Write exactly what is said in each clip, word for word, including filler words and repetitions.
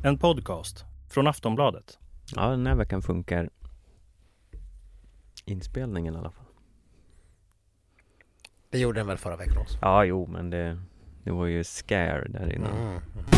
En podcast från Aftonbladet. Ja, den här veckan funkar inspelningen i alla fall. Det gjorde den väl förra veckan också? Ja, jo, men det, det var ju scare där innan. Mm.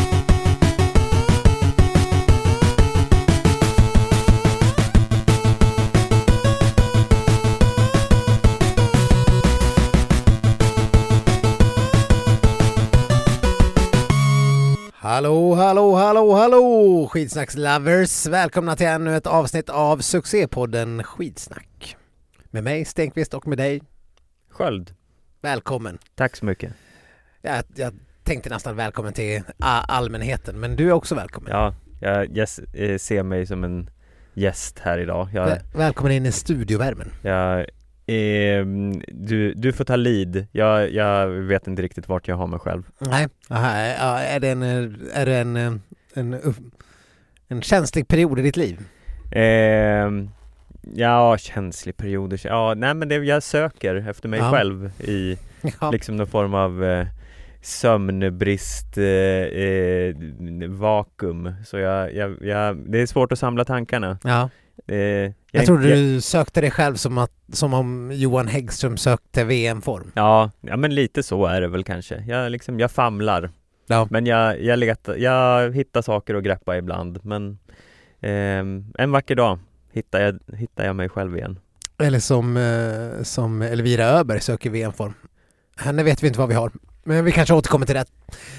Hallå, hallå, hallå, hallå! Skitsnackslovers! Välkomna till ännu ett avsnitt av succépodden Skitsnack. Med mig, Stenqvist, och med dig, Sköld. Välkommen. Tack så mycket. Jag, jag tänkte nästan välkommen till allmänheten, men du är också välkommen. Ja, jag yes, ser mig som en gäst här idag. Jag, Väl, välkommen in i studiovärmen. jag, eh, du, du får ta lead. Jag, jag vet inte riktigt vart jag har mig själv. Nej, aha, är det en, är det en, en, en känslig period i ditt liv? Eh, ja, känslig perioder. Ja, nej, men det, jag söker efter mig ja. själv i Ja. liksom någon form av eh, sömnbrist, eh, eh, vakuum. Så jag, jag, jag, det är svårt att samla tankarna. Ja. Eh, jag, Jag trodde jag, du sökte dig själv som, att, som om Johan Häggström sökte V M-form. Ja, ja, men lite så är det väl kanske. Jag, liksom, jag famlar. Ja. Men jag, jag, letar, jag hittar saker att greppa ibland. Men eh, en vacker dag hittar jag, hittar jag mig själv igen. Eller som, eh, som Elvira Öberg söker V M-form. Henne vet vi inte vad vi har. Men vi kanske återkommer till det.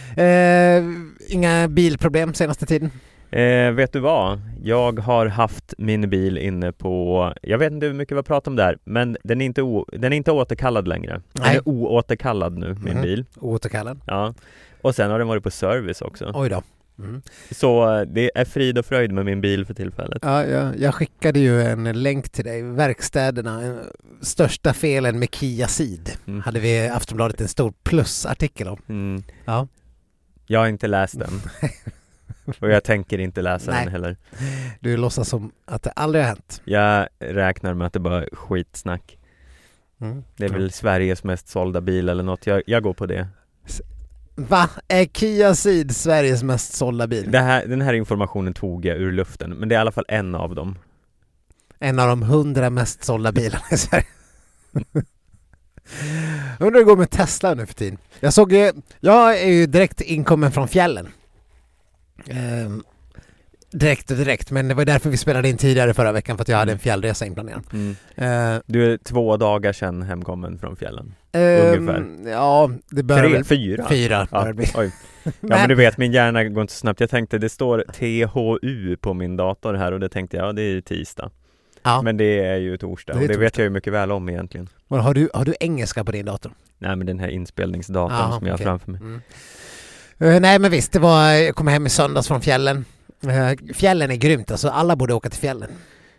Eh, inga bilproblem senaste tiden? Eh, vet du vad? Jag har haft min bil inne på... Jag vet inte hur mycket vi har pratat om det här, men den är inte, o, den är inte återkallad längre. Den Nej. är oåterkallad nu, min Mm. bil. Återkallad. Ja. Och sen har den varit på service också. Oj då. Mm. Så det är frid och fröjd med min bil för tillfället. Ja, jag, jag skickade ju en länk till dig. Verkstäderna, eh, största felen med Kia Ceed. Mm. Hade vi i Aftonbladet en stor plusartikel om. Mm. Ja. Jag har inte läst den. Och jag tänker inte läsa Nej. den heller. Du låtsas som att det aldrig har hänt. Jag räknar med att det bara är skitsnack. Mm. Det är väl Sveriges mest sålda bil eller något. Jag, jag går på det. Va? Är Kia Ceed Sveriges mest sålda bil? det här, den här informationen tog jag ur luften. Men det är i alla fall en av dem. En av de hundra mest sålda bilarna i Sverige. Undrar hur det går med Tesla nu för tiden. Jag såg, jag är ju direkt inkommen från fjällen. Ehm, direkt och direkt, men det var därför vi spelade in tidigare förra veckan, för att jag hade en fjällresa inplanerad. Mm. Ehm, Du är två dagar sedan hemkommen från fjällen. ehm, Ungefär. Ja, det börjar Tre, väl... fyra? Fyra. Ja, börjar det bli. oj. Ja, men du vet, min hjärna går inte så snabbt. Jag tänkte, det står T H U på min dator här, och det tänkte jag, ja, det är ju tisdag. Ja. Men det är ju torsdag, Det är och det torsdag. vet jag ju mycket väl om egentligen. Men har, du, har du engelska på din dator? Nej, men den här inspelningsdatorn Aha, som jag har okej. framför mig. Mm. Uh, nej, men visst, det var, jag kom hem i söndags från fjällen. Uh, fjällen är grymt, alltså alla borde åka till fjällen.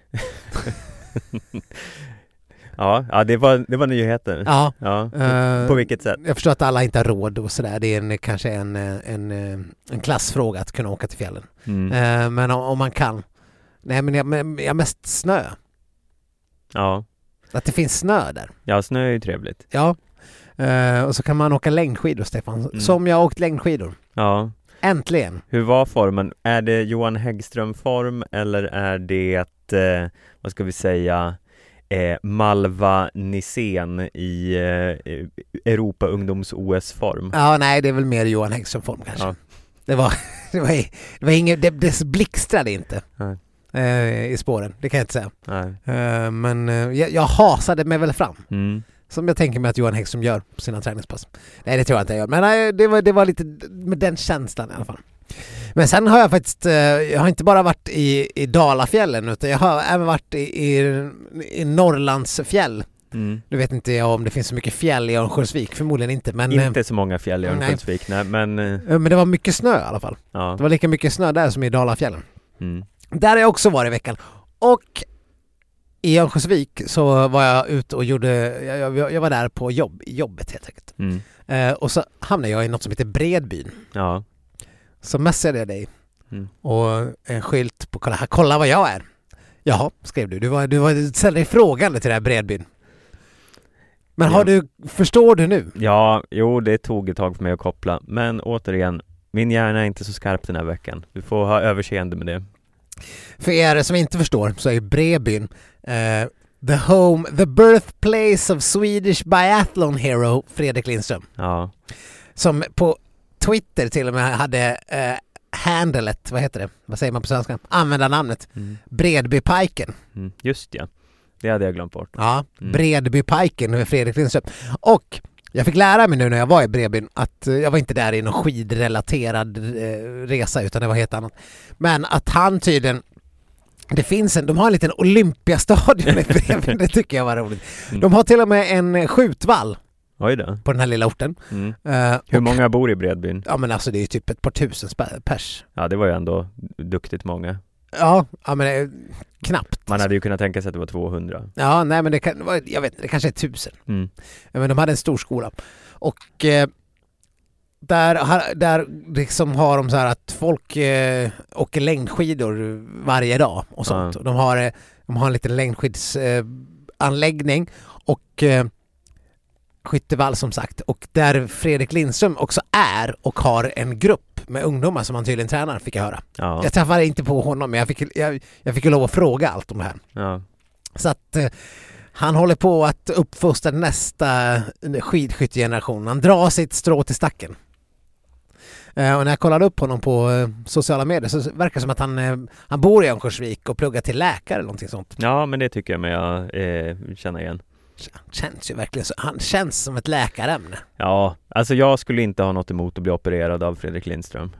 Ja, ja det, var, det var nyheter. Ja. Ja. Uh, På vilket sätt? Jag förstår att alla inte har råd och sådär. Det är en, kanske en, en, en klassfråga att kunna åka till fjällen. Mm. Uh, men om, om man kan. Nej, men jag, men jag mest snö. Ja. Att det finns snö där. Ja, snö är ju trevligt. Ja. Uh, och så kan man åka längdskidor, Stefan. Mm. Som jag har åkt längdskidor. Ja. Äntligen. Hur var formen? Är det Johan Häggström-form eller är det, eh, vad ska vi säga, eh, Malva Nisén i eh, Europa-ungdoms-O S-form? Ja, nej, det är väl mer Johan Häggström-form kanske. Ja. Det var, det var, det var inget, det, det blixtrade inte. Nej. Uh, i spåren, det kan jag inte säga. Nej. Uh, men uh, jag, jag hasade mig väl fram. Mm. Som jag tänker mig att Johan Häggström gör på sina träningspass. Nej, det tror jag inte jag gör. Men nej, det, var, det var lite med den känslan i alla fall. Men sen har jag faktiskt, uh, jag har inte bara varit i, i Dalafjällen, utan jag har även varit i, i, i Norrlandsfjäll. Mm. Nu vet inte jag om det finns så mycket fjäll i Örnsköldsvik, förmodligen inte. Men, Inte så många fjäll i Örnsköldsvik, nej, men... uh, men det var mycket snö i alla fall. Ja. Det var lika mycket snö där som i Dalafjällen. Mm. Där har jag också varit i veckan. Och i Örnsköldsvik så var jag ute och gjorde, jag, jag, jag var där på jobb, jobbet helt enkelt. Mm. Eh, och så hamnade jag i något som heter Bredbyn. Ja. Så messade jag dig Mm. och en skylt på kolla här, kolla vad jag är. Jaha, skrev du. Du var, du var du ställde dig frågande till det här Bredbyn. Men har Ja. du, förstår du nu? Ja, jo, det tog ett tag för mig att koppla. Men återigen, min hjärna är inte så skarp den här veckan. Du får ha överseende med det. För er som inte förstår så är Bredbyn eh, the home, the birthplace of Swedish biathlon hero Fredrik Lindström. Ja. Som på Twitter till och med hade eh, handlet, vad heter det? Vad säger man på svenska? Användarnamnet. Mm. Bredbypajken. Mm, just ja. Det hade jag glömt bort. Ja, Mm. Bredbypajken med Fredrik Lindström. Och jag fick lära mig nu när jag var i Bredbyn att eh, jag var inte där i någon skidrelaterad eh, resa utan det var helt annat. Men att han tydligen det finns en, de har en liten Olympiastadion i Bredbyn, det tycker jag var roligt. Mm. De har till och med en skjutvall Oj då. på den här lilla orten. Mm. Eh, Hur och- många bor i Bredbyn? Ja men alltså det är ju typ ett par tusen sp- pers. Ja, det var ju ändå duktigt många. Ja, ja men det är knappt. Man hade ju kunnat tänka sig att det var tvåhundra. Ja, nej men det kan, jag vet inte, det kanske är tusen. Mm. Ja, men de hade en stor skola. Och eh, där, har- där liksom har de så här att folk eh, åker längdskidor varje dag och sånt. Ja. Och de har, eh, de har en liten längdskidsanläggning eh, anläggning och eh, skyttevall som sagt. Och där Fredrik Lindström också är och har en grupp med ungdomar som han tydligen tränar, fick jag höra. Ja. Jag träffade inte på honom, men jag fick, jag, jag fick ju lov att fråga allt om det här. Ja. Så att eh, han håller på att uppfostra nästa skidskyttegeneration. Han drar sitt strå till stacken. Eh, och när jag kollade upp honom på eh, sociala medier så verkar det som att han, eh, han bor i Örnsköldsvik och pluggar till läkare eller någonting sånt. Ja, men det tycker jag mig jag eh, känna igen. Han känns ju verkligen så, han känns som ett läkarämne. Ja, alltså jag skulle inte ha något emot att bli opererad av Fredrik Lindström.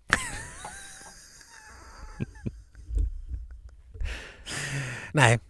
Nej.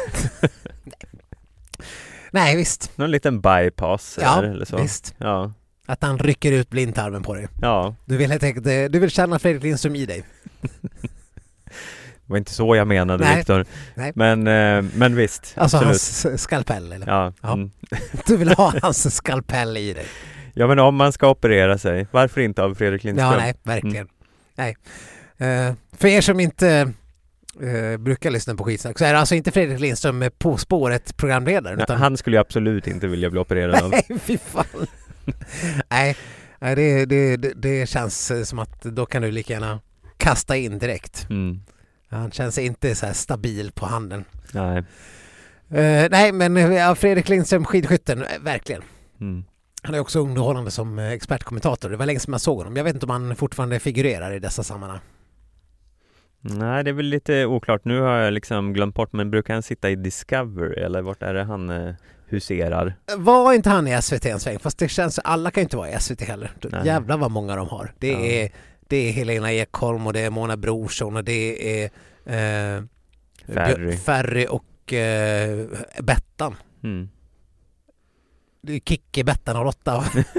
Nej, visst. Någon liten bypass Ja, eller, eller så. visst. Ja. Att han rycker ut blindtarmen på dig. Ja, Du vill helt enkelt, eh, du vill känna Fredrik Lindström i dig. det var inte så jag menade, Nej. Viktor. Nej. Men, eh, men visst, Alltså absolut. hans skalpell eller? Ja, Ja. mm. Du vill ha hans skalpell i dig. ja, men om man ska operera sig, varför inte av Fredrik Lindström? Ja, nej, verkligen. Nej. Eh, för er som inte eh, brukar lyssna på Skitsnack så är det alltså inte Fredrik Lindström med På spåret programledaren. Ja, Utan... han skulle ju absolut inte vilja bli opererad av. Nej, fy fan. Nej, nej det, det, det, det känns som att då kan du lika gärna kasta in direkt. Mm. Han känns inte så här stabil på handen. Nej. Eh, nej, men ja, Fredrik Lindström, skidskytten, eh, verkligen. Mm. Han är också underhållande som eh, expertkommentator. Det var länge sedan man såg honom. Jag vet inte om han fortfarande figurerar i dessa sammanhang. Nej, det är väl lite oklart. Nu har jag liksom glömt bort, men brukar han sitta i Discovery eller vart är det han eh, huserar? Var inte han i S V T en sväng? Fast det känns, alla kan ju inte vara i S V T heller. Nej. Jävlar vad många de har. Det, Ja. är, det är Helena Ekholm och det är Mona Brorsson och det är eh, Ferry. Björ- Ferry och eh, Bettan. Mm. Det är Kikki, Bettan och Lotta.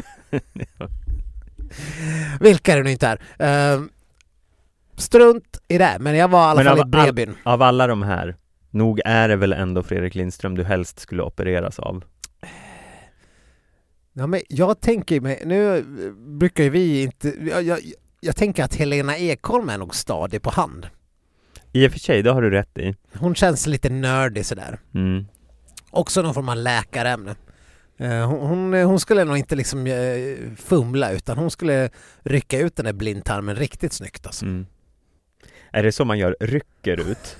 Vilka det nu inte är. Eh, strunt i det, men jag var i alla Men fall i av, Bredbyn. all, av alla de här, nog är det väl ändå Fredrik Lindström du helst skulle opereras av? Ja, men jag tänker mig, nu brukar ju vi inte, jag, jag, jag tänker att Helena Ekholm är nog stadig på hand. I och för sig, det har du rätt i. Hon känns lite nördig sådär. Mm. Också någon form av läkarämne. Eh, Hon, hon, hon skulle nog inte liksom eh, fumla utan hon skulle rycka ut den där blindtarmen riktigt snyggt alltså. Mm. Är det så man gör? Rycker ut?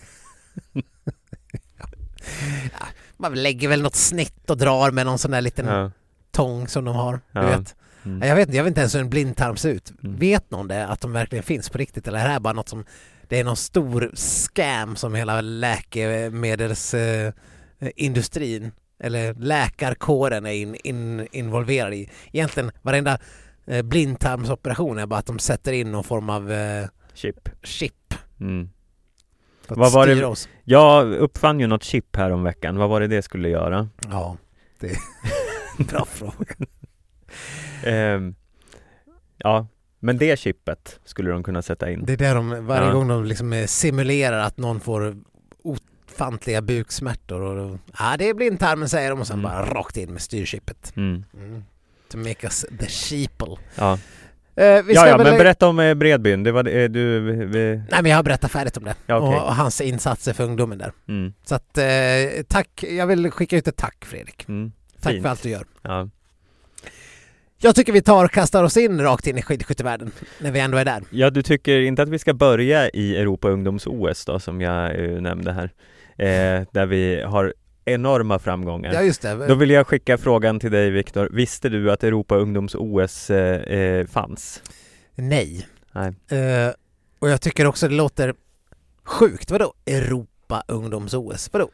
Ja, man lägger väl något snitt och drar med någon sån där liten Ja. tång som de har. Du Ja. vet. Mm. Jag vet inte, jag vet inte ens hur en blindtarm ser ut. Mm. Vet någon det, att de verkligen finns på riktigt? Eller är det här bara något som, det är någon stor scam som hela läkemedelsindustrin eh, industrin, eller läkarkåren är in, in, involverad i. Egentligen varenda eh, blindtarmsoperation är bara att de sätter in någon form av eh, Chip. chip. Mm. För att Vad var det- styra oss. Jag uppfann ju något chip här om veckan. Vad var det det skulle göra? Ja, det är en bra fråga. Ehm, ja, men det chippet skulle de kunna sätta in. Det är där de, varje Ja. gång de liksom eh, simulerar att någon får ofantliga buksmärtor och ja, det är blindtarmen säger de och sen Mm. bara rakt in med styrchippet. Mm. Mm. To make us the sheeple. Ja, Eh, vi ja, ska ja väl... men berätta om eh, Bredbyn. Det var det, du... Vi... Nej, men jag har berättat färdigt om det. Ja, okej. och, och hans insatser för ungdomen där. Mm. Så att eh, tack, jag vill skicka ut ett tack Fredrik. Mm. Tack Fint. för allt du gör. Ja. Jag tycker vi tar och kastar oss in rakt in i skidskyttevärlden när vi ändå är där. Ja, du tycker inte att vi ska börja i Europa ungdoms-O S då, som jag eh, nämnde här, eh, där vi har enorma framgångar. Ja, just det. Då vill jag skicka frågan till dig, Viktor. Visste du att Europa ungdoms-O S eh, eh, fanns? Nej. Nej. Uh, och jag tycker också det låter sjukt. Vadå Europa ungdoms-O S? Vadå?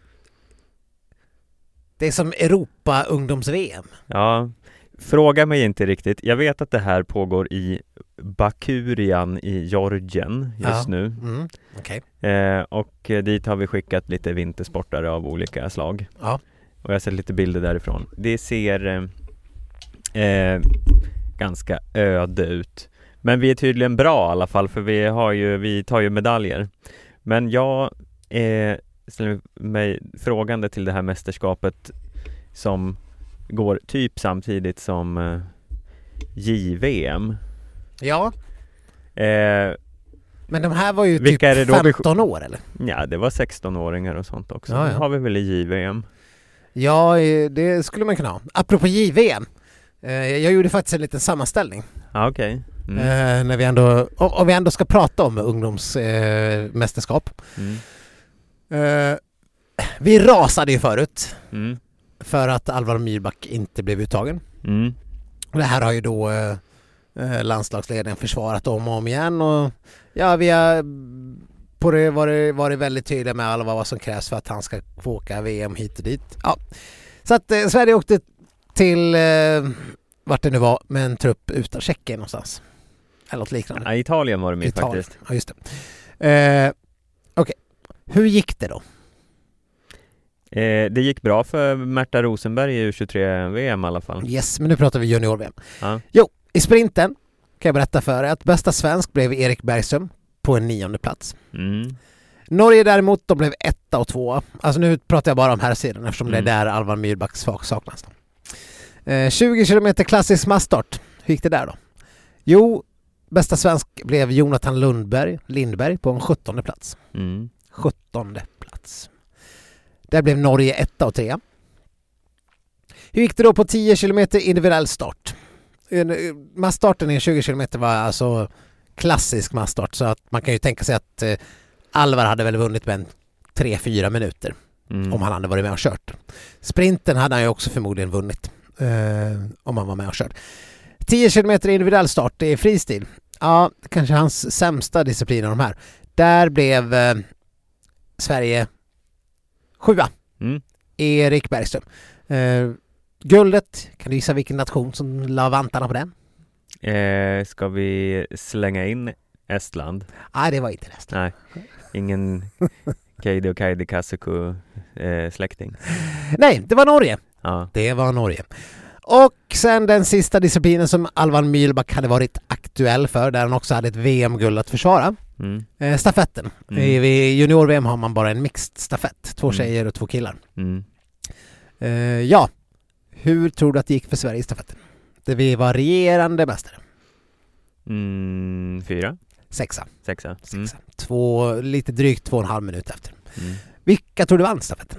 Det är som Europa ungdoms-V M. Ja, fråga mig inte riktigt. Jag vet att det här pågår i Bakurian i Georgien just Ja. nu. Mm, okay. Eh, och dit har vi skickat lite vintersportare av olika slag. Ja. Och jag har sett lite bilder därifrån. Det ser eh, eh, ganska öde ut. Men vi är tydligen bra i alla fall, för vi, har ju, vi tar ju medaljer. Men jag eh, ställer mig frågande till det här mästerskapet som går typ samtidigt som eh, J V M. Ja. Eh, Men de här var ju Vilka är det typ då vi- femton år eller? ja, det var sexton-åringar och sånt också. Ja, ja. Det har vi väl i J V M. Ja, eh, det skulle man kunna ha. Apropå J V M. Eh, jag gjorde faktiskt en liten sammanställning. Ja, okej. Okay. Mm. Eh, när vi ändå, om, om vi ändå ska prata om ungdomsmästerskap. Mm. Eh, vi rasade ju förut Mm. för att Alvar Myhrback inte blev uttagen. Mm. Och det här har ju då eh, eh, landslagsledningen försvarat om och om igen. Och ja, vi har på det varit, varit väldigt tydliga med alla vad som krävs för att han ska få åka V M hit och dit. Ja. Så att eh, Sverige åkte till eh, vart det nu var med en trupp utan Tjeckien någonstans. Eller något liknande. Ja, Italien var det med Italien. faktiskt. Ja, just det. Eh, Okej, okay. Hur gick det då? Eh, det gick bra för Märta Rosenberg i U tjugotre-V M i alla fall. Yes, men nu pratar vi junior-V M. Ja. Jo, i sprinten kan jag berätta för er att bästa svensk blev Erik Bergström på en nionde plats. Mm. Norge däremot, de blev etta och tvåa. Alltså nu pratar jag bara om här sidan eftersom Mm. det är där Alvar Myhrback saknas. Eh, tjugo kilometer klassisk massstart. Hur gick det där då? Jo, bästa svensk blev Jonathan Lundberg, Lindberg på en sjuttonde plats. Mm. sjuttonde plats. Där blev Norge etta och trea. Hur gick det då på tio kilometer individuell start? Massstarten i tjugo kilometer var alltså klassisk massstart, så att man kan ju tänka sig att eh, Alvar hade väl vunnit med en tre fyra minuter Mm. om han hade varit med och kört. Sprinten hade han ju också förmodligen vunnit eh, om han var med och kört. tio kilometer individuell start, det är fristil. Ja, kanske hans sämsta disciplin av de här. Där blev eh, Sverige sjua. Mm. Erik Bergström. Eh, guldet, kan du gissa vilken nation som la vantarna på den? Eh, ska vi slänga in Estland? Nej, det var inte nästan. Nej, ingen Keidi och Keidi Kasuku eh, släkting. Nej, det var Norge. Ja. Det var Norge. Och sen den sista disciplinen som Alvar Myhrback hade varit aktuell för, där han också hade ett V M-guld att försvara. Mm. Eh, stafetten. Mm. I, I junior-V M har man bara en mixed stafett. Två Mm. tjejer och två killar. Mm. Eh, ja, hur tror du att det gick för Sverige i stafetten? Det vi var regerande mästare. Mm. Fyra? Sexa. Sexa? Mm. Sexa. Två, lite drygt två och en halv minut efter. Mm. Vilka tror du vann stafetten?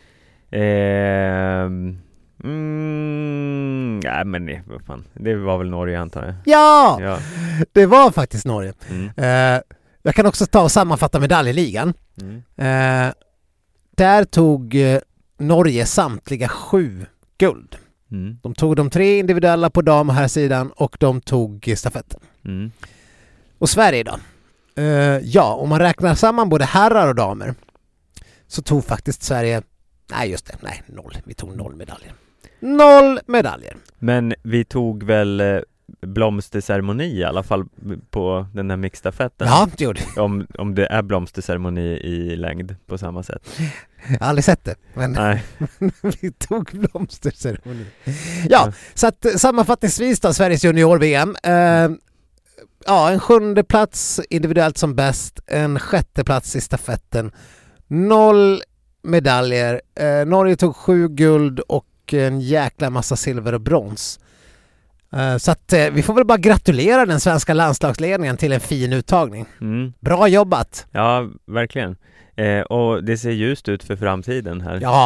Ehm, mm, nej men det, vad fan, det var väl Norge antar jag. Ja! Ja. Det var faktiskt Norge. Mm. Eh, jag kan också ta och sammanfatta medaljligan. Mm. Eh, där tog eh, Norge samtliga sju guld. Mm. De tog de tre individuella på dam här sidan och de tog stafetten. Mm. Och Sverige då? Eh, ja, om man räknar samman både herrar och damer så tog faktiskt Sverige, nej just det, nej noll. Vi tog noll medaljer. Noll medaljer. Men vi tog väl eh, blomsterceremoni i alla fall på den här mixstafetten. Ja, det gjorde vi. Om, om det är blomsterceremoni i längd på samma sätt. Jag har aldrig sett det, men Nej. vi tog blomsterceremoni. Ja, så att sammanfattningsvis då, Sveriges junior-V M. Eh, ja, en sjunde plats individuellt som bäst, en sjätte plats i stafetten. Noll medaljer. Eh, Norge tog sju guld och en jäkla massa silver och brons. Eh, så att eh, vi får väl bara gratulera den svenska landslagsledningen till en fin uttagning. Mm. Bra jobbat! Ja, verkligen. Eh, och det ser ljust ut för framtiden här. Ja,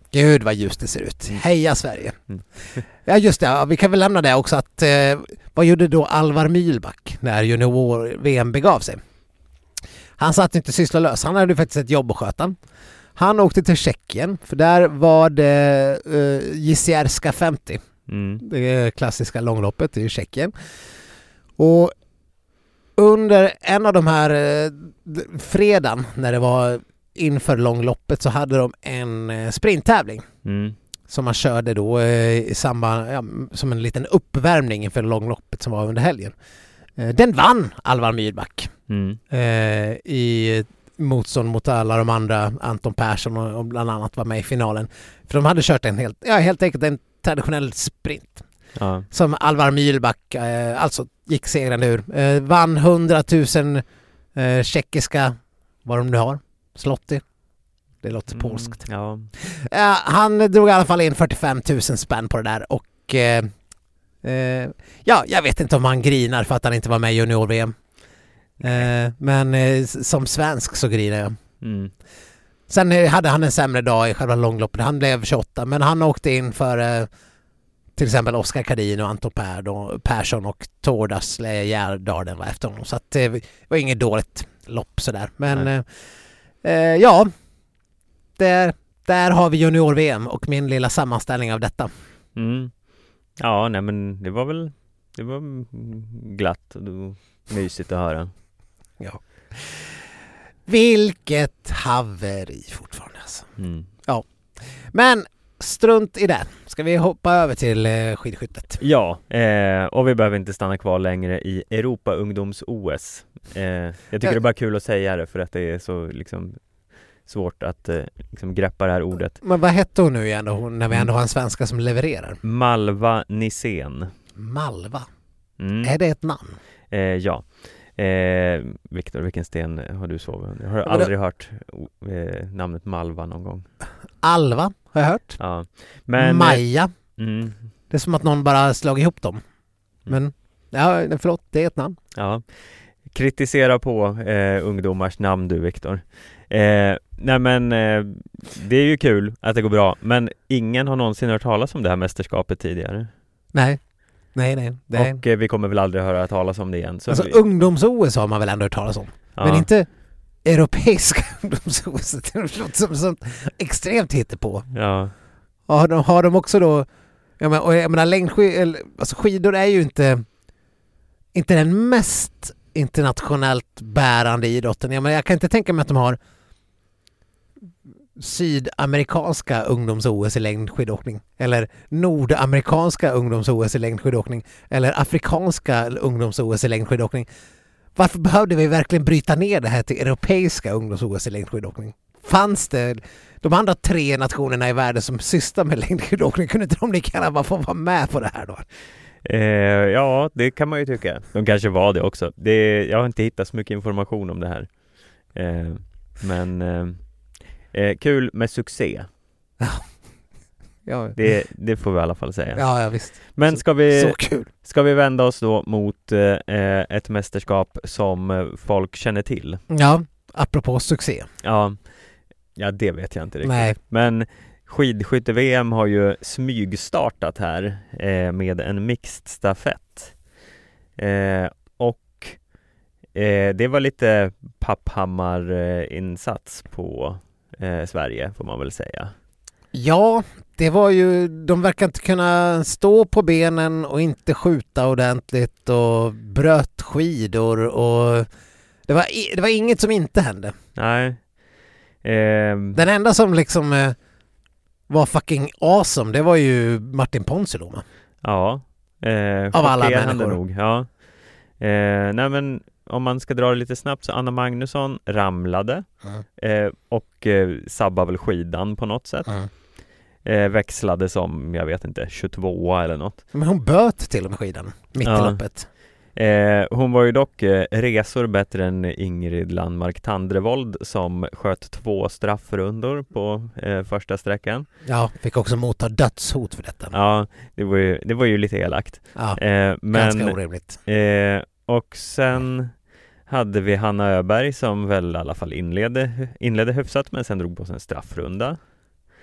Gud vad ljust det ser ut. Mm. Heja Sverige. Mm. Ja just det, ja, vi kan väl lämna det också att eh, vad gjorde då Alvar Myhlback när junior-V M begav sig? Han satt inte sysslolös, han hade faktiskt ett jobb att sköta. Han åkte till Tjeckien, för där var det uh, Jizierska femtio. Mm. Det klassiska långloppet i Tjeckien. Och under en av de här eh, fredagen när det var inför långloppet så hade de en eh, sprinttävling Mm. som man körde då eh, i samband, ja, som en liten uppvärmning inför långloppet som var under helgen. Eh, den vann Alvar Myhlback Mm. eh, i motstånd mot alla de andra. Anton Persson och, och bland annat var med i finalen. För de hade kört en helt, ja, helt enkelt en traditionell sprint. Ja. Som Alvar Myhlback eh, alltså gick segrande ur. Eh, vann hundratusen eh, tjeckiska, vad de nu har, slotti. Det låter Mm. polskt. Ja. Eh, han drog i alla fall in fyrtiofem tusen spänn på det där och eh, eh, ja, jag vet inte om han grinar för att han inte var med i junior-V M. Eh, men eh, som svensk så grinar jag. Mm. Sen eh, hade han en sämre dag i själva långloppet. Han blev tjugoåtta, men han åkte in för eh, till exempel Oskar Kardin och Anton Persson och Tordas Gärdarden var efter honom. Så att, eh, det var inget dåligt lopp sådär. Men eh, eh, ja, där, där har vi junior-V M och min lilla sammanställning av detta. Mm. Ja, nej men det var väl det var glatt och mysigt att höra. Ja. Vilket haveri fortfarande alltså. Mm. Men strunt i det. Ska vi hoppa över till eh, skidskyttet? Ja, eh, och vi behöver inte stanna kvar längre i Europa ungdoms-O S. Eh, jag tycker Ja. det är bara kul att säga det för att det är så liksom svårt att eh, liksom greppa det här ordet. Men vad hette hon nu igen då, hon, när vi ändå har en svenska som levererar? Malva Nisén. Malva. Mm. Är det ett namn? Eh, ja. Eh, Viktor, vilken sten har du sovit under? Jag har men aldrig hört eh, namnet Malva någon gång. Alva har jag hört. Ja. Men, Maja. Mm, Det är som att någon bara slagit ihop dem. Men, ja, förlåt, det är ett namn. ja. Kritisera på eh, ungdomars namn du, Viktor. Eh, nej men eh, det är ju kul att det går bra, men ingen har någonsin hört talas om det här mästerskapet tidigare. Nej, nej, nej. Det är... Och eh, vi kommer väl aldrig höra talas om det igen. Så Alltså vi... ungdoms-O S har man väl ändå hört talas om. ja. Men inte europeiska ungdoms-O S. Det låter som sånt extremt hittepå. Ja. Har de, har de också då... Jag menar, och jag menar längdskid, alltså skidor är ju inte, inte den mest internationellt bärande idrotten. Jag, menar, jag kan inte tänka mig att de har sydamerikanska ungdoms-O S i längdskidåkning eller nordamerikanska ungdoms-O S i längdskidåkning eller afrikanska ungdoms-O S i längdskidåkning. Varför behövde vi verkligen bryta ner det här till europeiska ungdoms-O S i längdskidåkning? Fanns det de andra tre nationerna i världen som sysslar med längdskidåkning, kunde inte de lika gärna bara få vara med på det här då? Eh, ja, det kan man ju tycka. De kanske var det också. Det, jag har inte hittat så mycket information om det här. Eh, men eh, eh, kul med succé. Ja, Det, det får vi i alla fall säga. ja, ja visst. Men ska vi, Så kul. ska vi vända oss då mot eh, ett mästerskap som eh, folk känner till? Ja, apropå succé. Ja, ja det vet jag inte riktigt. Nej. Men skidskytte-V M har ju smygstartat här eh, med en mixed stafett. Eh, och eh, det var lite Papphammar-insats på eh, Sverige får man väl säga. Ja, det var ju, de verkar inte kunna stå på benen och inte skjuta ordentligt och bröt skidor och det var, det var inget som inte hände. Nej. Eh, Den enda som liksom eh, var fucking awesome, det var ju Martin Ponsiluoma. ja. Eh, Av alla chockerande människor. nog, ja. Eh, nej men om man ska dra det lite snabbt så Anna Magnusson ramlade Mm. eh, och eh, sabbade väl skidan på något sätt. Mm. Eh, växlade som, jag vet inte, tjugotvå eller något. Men hon böt till och med skidan mitt Ja. i loppet. Eh, hon var ju dock eh, resor bättre än Ingrid Landmark Tandrevold som sköt två straffrundor på eh, första sträckan. Ja, fick också motta dödshot för detta. Ja, det var ju, det var ju lite elakt. Ja, Eh, ganska men, orimligt. eh, och sen hade vi Hanna Öberg som väl i alla fall inledde, inledde hyfsat men sen drog på sig en straffrunda.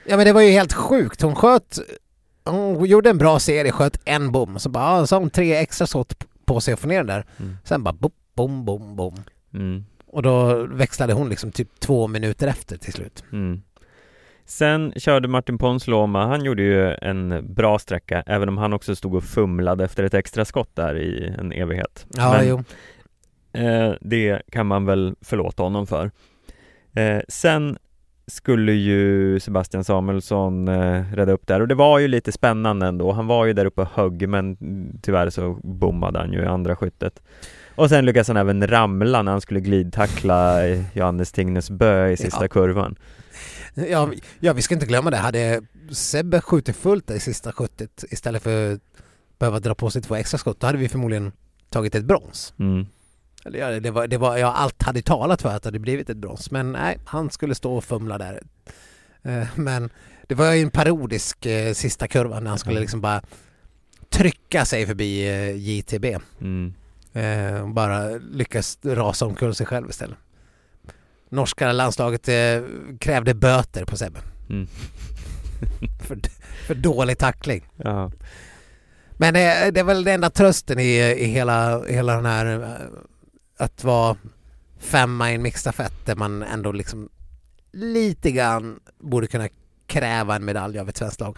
Ja, men det var ju helt sjukt. Hon sköt, hon gjorde en bra serie, sköt en bom. Så bara, så hon tre extra skott på sig och få ner den där. Mm. Sen bara bom, bom, bom, bom. Mm. Och då växlade hon liksom typ två minuter efter till slut. Mm. Sen körde Martin Ponsiluoma, han gjorde ju en bra sträcka, även om han också stod och fumlade efter ett extra skott där i en evighet. Ja, Men, jo. eh, det kan man väl förlåta honom för. Eh, sen skulle ju Sebastian Samuelsson eh, rädda upp där, och det var ju lite spännande ändå. Han var ju där uppe och högg, men tyvärr så bommade han ju i andra skyttet. Och sen lyckades han även ramla när han skulle glidtackla Johannes Tingnes Bö i sista Ja. kurvan. Ja, ja, vi ska inte glömma det. Hade Sebbe skjutit fullt i sista skyttet istället för att behöva dra på sig två extra skott, då hade vi förmodligen tagit ett brons. Mm. Eller, ja, det var, det var, ja, allt hade talat för att det hade blivit ett brons. Men nej, han skulle stå och fumla där. Eh, men det var ju en parodisk eh, sista kurva när han skulle liksom bara trycka sig förbi eh, J T B. Mm. Eh, bara lyckas rasa omkull sig själv istället. Norska landslaget eh, krävde böter på Sebbe. Mm. för, för dålig tackling. Ja. Men det, det är väl den enda trösten i, i hela, hela den här eh, att vara femma i en mixstafett där man ändå liksom lite grann borde kunna kräva en medalj av ett svenskt lag.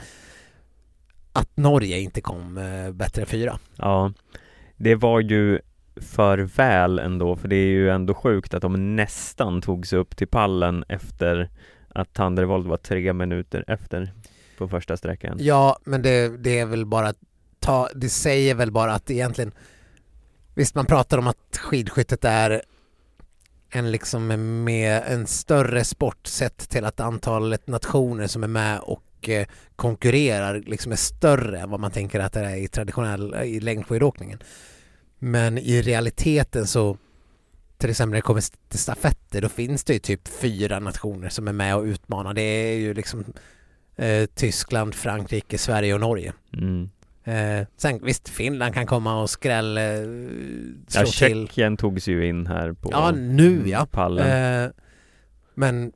Att Norge inte kom eh, bättre än fyra. Ja, det var ju för väl ändå, för det är ju ändå sjukt att de nästan tog sig upp till pallen efter att Thundervold var tre minuter efter på första sträckan. Ja, men det, det är väl bara ta, det säger väl bara att egentligen, visst, man pratar om att skidskyttet är en liksom med en större sport sett till att antalet nationer som är med och eh, konkurrerar liksom är större än vad man tänker att det är i traditionell i längdskidåkningen. Men i realiteten så, till exempel när det kommer till stafetter, då finns det ju typ fyra nationer som är med och utmanar. Det är ju liksom eh, Tyskland, Frankrike, Sverige och Norge. Mm. Eh, sen visst, Finland kan komma och skräll eh, slå Ja, till. Tjeckien tog sig ju in här på Ja, nu ja. pallen. Eh, men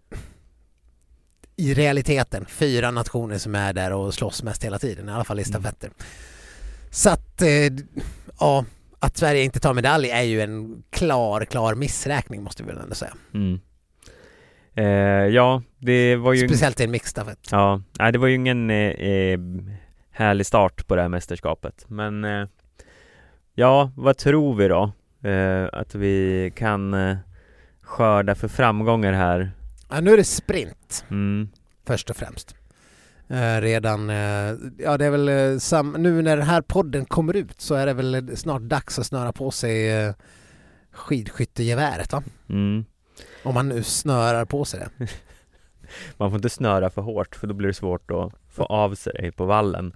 i realiteten fyra nationer som är där och slåss mest hela tiden, i alla fall i stafetter. Mm. Så att eh, ja, att Sverige inte tar medalj är ju en klar, klar missräkning, måste vi väl ändå säga. Mm. Eh, ja, det var ju speciellt i en mixstafett. Ja, nej, det var ju ingen eh, eh, härlig start på det här mästerskapet. Men eh, ja, vad tror vi då? Eh, att vi kan eh, skörda för framgångar här? Ja, nu är det sprint. Mm. Först och främst. Eh, redan, eh, ja det är väl eh, sam- nu när den här podden kommer ut så är det väl snart dags att snöra på sig eh, skidskyttegeväret, va? Mm. Om man nu snörar på sig det. Man får inte snöra för hårt, för då blir det svårt att få av sig på vallen.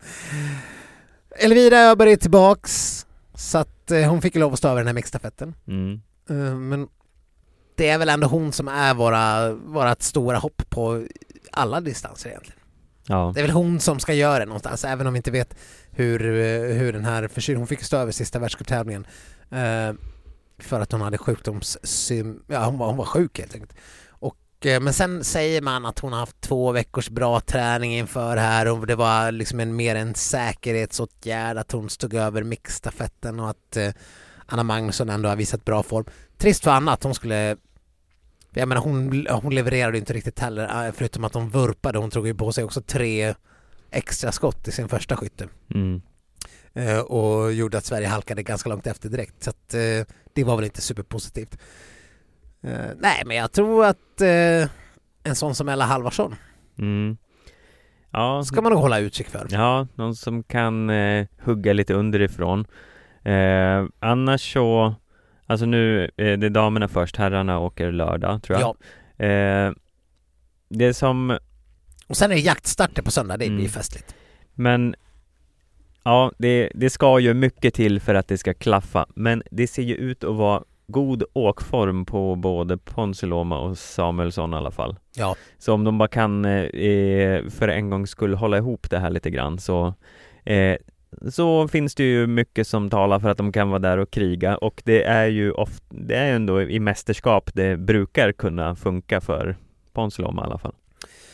Elvira Öberg är tillbaks, så att eh, hon fick lov att stå över den här mixstafetten. Mm. Eh, men det är väl ändå hon som är våra, vårat stora hopp på alla distanser egentligen. Ja. Det är väl hon som ska göra det någonstans, även om vi inte vet hur, hur den här förkylningen, hon fick stå över sista världscuptävlingen eh, för att hon hade sjukdomssym, ja hon var, hon var sjuk helt enkelt. Och, eh, men sen säger man att hon har haft två veckors bra träning inför här och det var liksom en, mer en säkerhetsåtgärd att hon stod över mixstafetten och att eh, Anna Magnusson ändå har visat bra form. Trist för Anna att hon skulle, jag menar hon, hon levererade inte riktigt heller, förutom att hon vurpade. Hon tog ju på sig också tre extra skott i sin första skytte. Mm. Eh, och gjorde att Sverige halkade ganska långt efter direkt. Så att, eh, det var väl inte superpositivt. Eh, nej, men jag tror att eh, en sån som Ella Halvarsson Mm. Ja. ska man nog hålla utkik för. Ja, någon som kan eh, hugga lite underifrån. Eh, annars så, alltså nu, eh, det är damerna först, herrarna åker lördag tror jag. Ja. Eh, det som... Och sen är det jaktstarter på söndag, det blir Mm. festligt. Men ja, det, det ska ju mycket till för att det ska klaffa. Men det ser ju ut att vara god åkform på både Ponsiluoma och Samuelsson i alla fall. Ja. Så om de bara kan eh, för en gång skulle hålla ihop det här lite grann så, eh, så finns det ju mycket som talar för att de kan vara där och kriga. Och det är ju ofta, det är ändå i mästerskap det brukar kunna funka för Ponsiluoma i alla fall.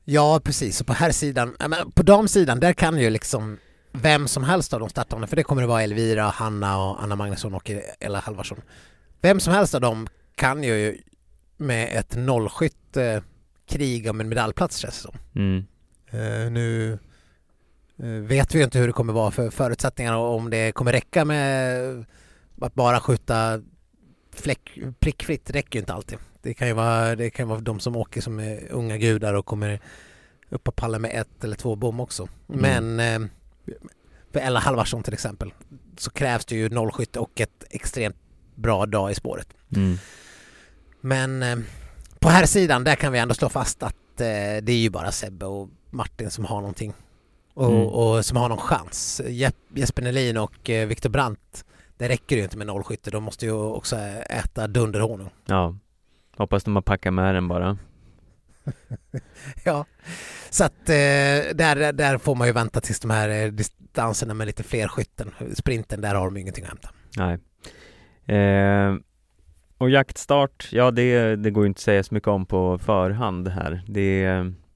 Ja, precis. Och på här sidan, på damsidan, där kan ju liksom vem som helst av de startande, för det kommer det vara Elvira, Hanna och Anna Magnusson och Ella Halvarsson. Vem som helst av dem kan ju med ett nollskytte kriga om en medaljplats, känns det som. Mm. Uh, nu uh, vet vi ju inte hur det kommer vara för förutsättningar, och om det kommer räcka med att bara skjuta fläck, prickfritt räcker ju inte alltid. Det kan ju vara, det kan vara de som åker som är unga gudar och kommer upp på pallen med ett eller två bom också. Mm. Men uh, för Ella Halvarsson till exempel så krävs det ju nollskytte och ett extremt bra dag i spåret. Mm. Men uh, på här sidan där kan vi ändå slå fast att uh, det är ju bara Sebbe och Martin som har någonting och, mm. och som har någon chans. Je- Jesper Nelin och uh, Viktor Brandt, det räcker ju inte med nollskytte. De måste ju också äta dunderhonung. Ja, hoppas de har packat med den bara. Ja, så att eh, där, där får man ju vänta tills de här eh, distanserna med lite fler skytten. Sprinten, där har de ingenting att hämta. Nej. Eh, och jaktstart, ja det, det går ju inte att säga så mycket om på förhand här. Det,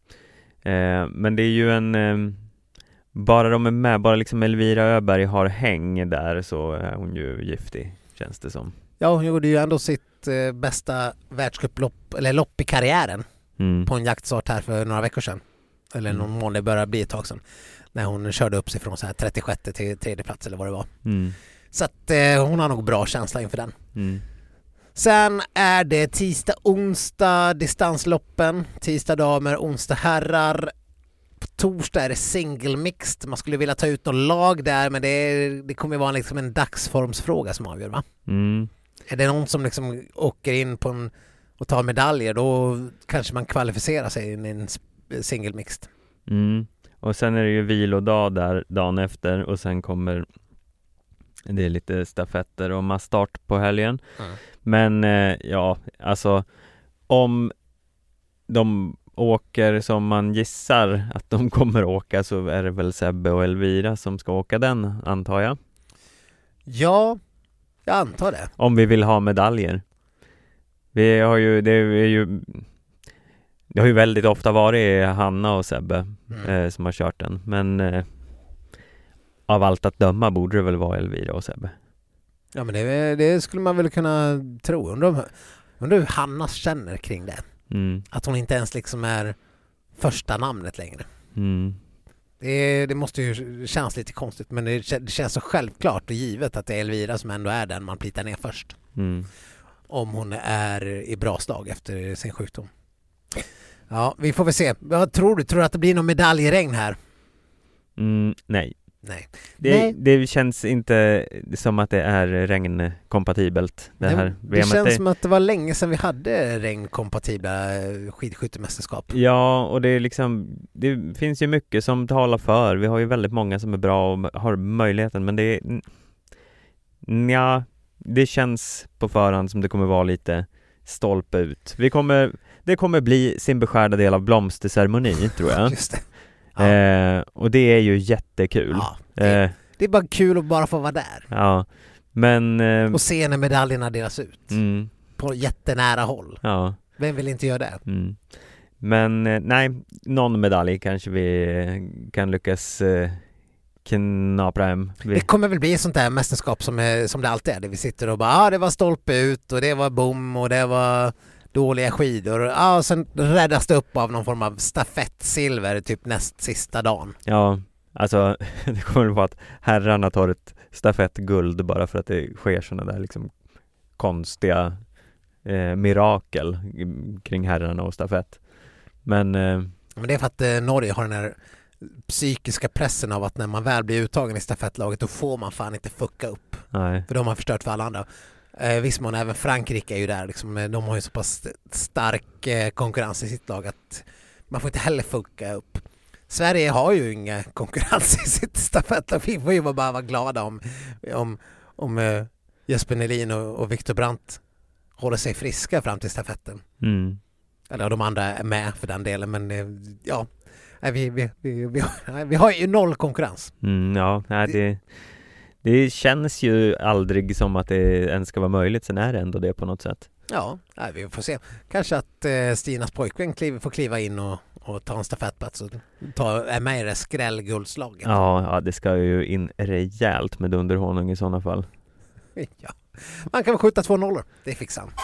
eh, men det är ju en... Eh, bara de är med, bara liksom Elvira Öberg har häng där, så är hon ju giftig, känns det som. Ja, hon gjorde ju ändå sitt eh, bästa världscuplopp, eller lopp i karriären. Mm. På en jaktstart här för några veckor sedan. Eller någon mm. månad, det började bli ett tag sedan. När hon körde upp sig från så här trettiosjätte till tredje plats eller vad det var. Mm. Så att eh, hon har nog bra känsla inför den. Mm. Sen är det tisdag, onsdag distansloppen. Tisdag damer, onsdag herrar. På torsdag är det single mixed. Man skulle vilja ta ut någon lag där, men det, är, det kommer vara liksom en dagsformsfråga som avgör, va? Mm. Är det någon som liksom åker in på en och tar medaljer, då kanske man kvalificerar sig i en single mixed. Mm. Och sen är det ju vilodag där dagen efter, och sen kommer det är lite stafetter och massstart på helgen. Mm. Men eh, ja, alltså om de åker som man gissar att de kommer åka, så är det väl Sebbe och Elvira som ska åka den, antar jag. Ja, jag antar det. Om vi vill ha medaljer. Vi har ju, det är ju det har ju väldigt ofta varit Hanna och Sebbe mm. eh, som har kört den. Men eh, av allt att döma borde det väl vara Elvira och Sebbe. Ja, men det, det skulle man väl kunna tro. Undrar, undrar hur Hanna känner kring det. Mm. Att hon inte ens liksom är första namnet längre. Mm. Det, det måste ju kännas lite konstigt, men det, det känns så självklart och givet att det är Elvira som ändå är den man plitar ner först. Mm. Om hon är i bra slag efter sin sjukdom. Ja, vi får väl se. Vad tror du? Tror du att det blir någon medaljregn här? Mm, nej. Nej. Det, nej. det känns inte som att det är regnkompatibelt. Det, här det känns det... som att det var länge sedan vi hade regnkompatibla skidskyttemästerskap. Ja, och det är liksom det finns ju mycket som talar för. Vi har ju väldigt många som är bra och har möjligheten, men det är ja, det känns på förhand som det kommer vara lite stolpe ut. Vi kommer, det kommer bli sin beskärda del av blomsterceremoni, tror jag. Just det. Ja. Eh, och det är ju jättekul. Ja, det, är, eh, det är bara kul att bara få vara där. Ja, men... Eh, och se när medaljerna delas ut. Mm. På jättenära håll. Ja. Vem vill inte göra det? Mm. Men eh, nej, någon medalj kanske vi kan lyckas eh, knapra hem. Vi... Det kommer väl bli ett sånt där mästerskap som, är, som det alltid är. Där vi sitter och bara, ah, det var stolpe ut och det var bom och det var... dåliga skidor. Ja, och sen räddas det upp av någon form av stafettsilver typ näst sista dagen. Ja, alltså det kommer på att herrarna tar ett stafettguld bara för att det sker sådana där liksom konstiga eh, mirakel kring herrarna och stafett. Men, eh, Men det är för att eh, Norge har den här psykiska pressen av att när man väl blir uttagen i stafettlaget då får man fan inte fucka upp. Nej. För de har förstört för alla andra. Eh, visst man, även Frankrike är ju där liksom, de har ju så pass stark eh, konkurrens i sitt lag att man får inte heller fucka upp. Sverige har ju inga konkurrens i sitt stafettlag. Vi får ju bara vara glada om, om, om eh, Jesper Nelin och, och Viktor Brandt håller sig friska fram till stafetten. Mm. Eller de andra är med för den delen, men eh, ja, vi, vi, vi, vi, har, vi har ju noll konkurrens. Mm, ja, nej, det, Det känns ju aldrig som att det ens ska vara möjligt, sen är det ändå det på något sätt. Ja, nej, vi får se. Kanske att eh, Stinas pojkvän kliv, får kliva in och, och ta en stafettplats och ta, är med i det skrällguldslaget. Ja, ja, det ska ju in rejält med underhållning i sådana fall. Ja. Man kan väl skjuta två nollor, det fixar han.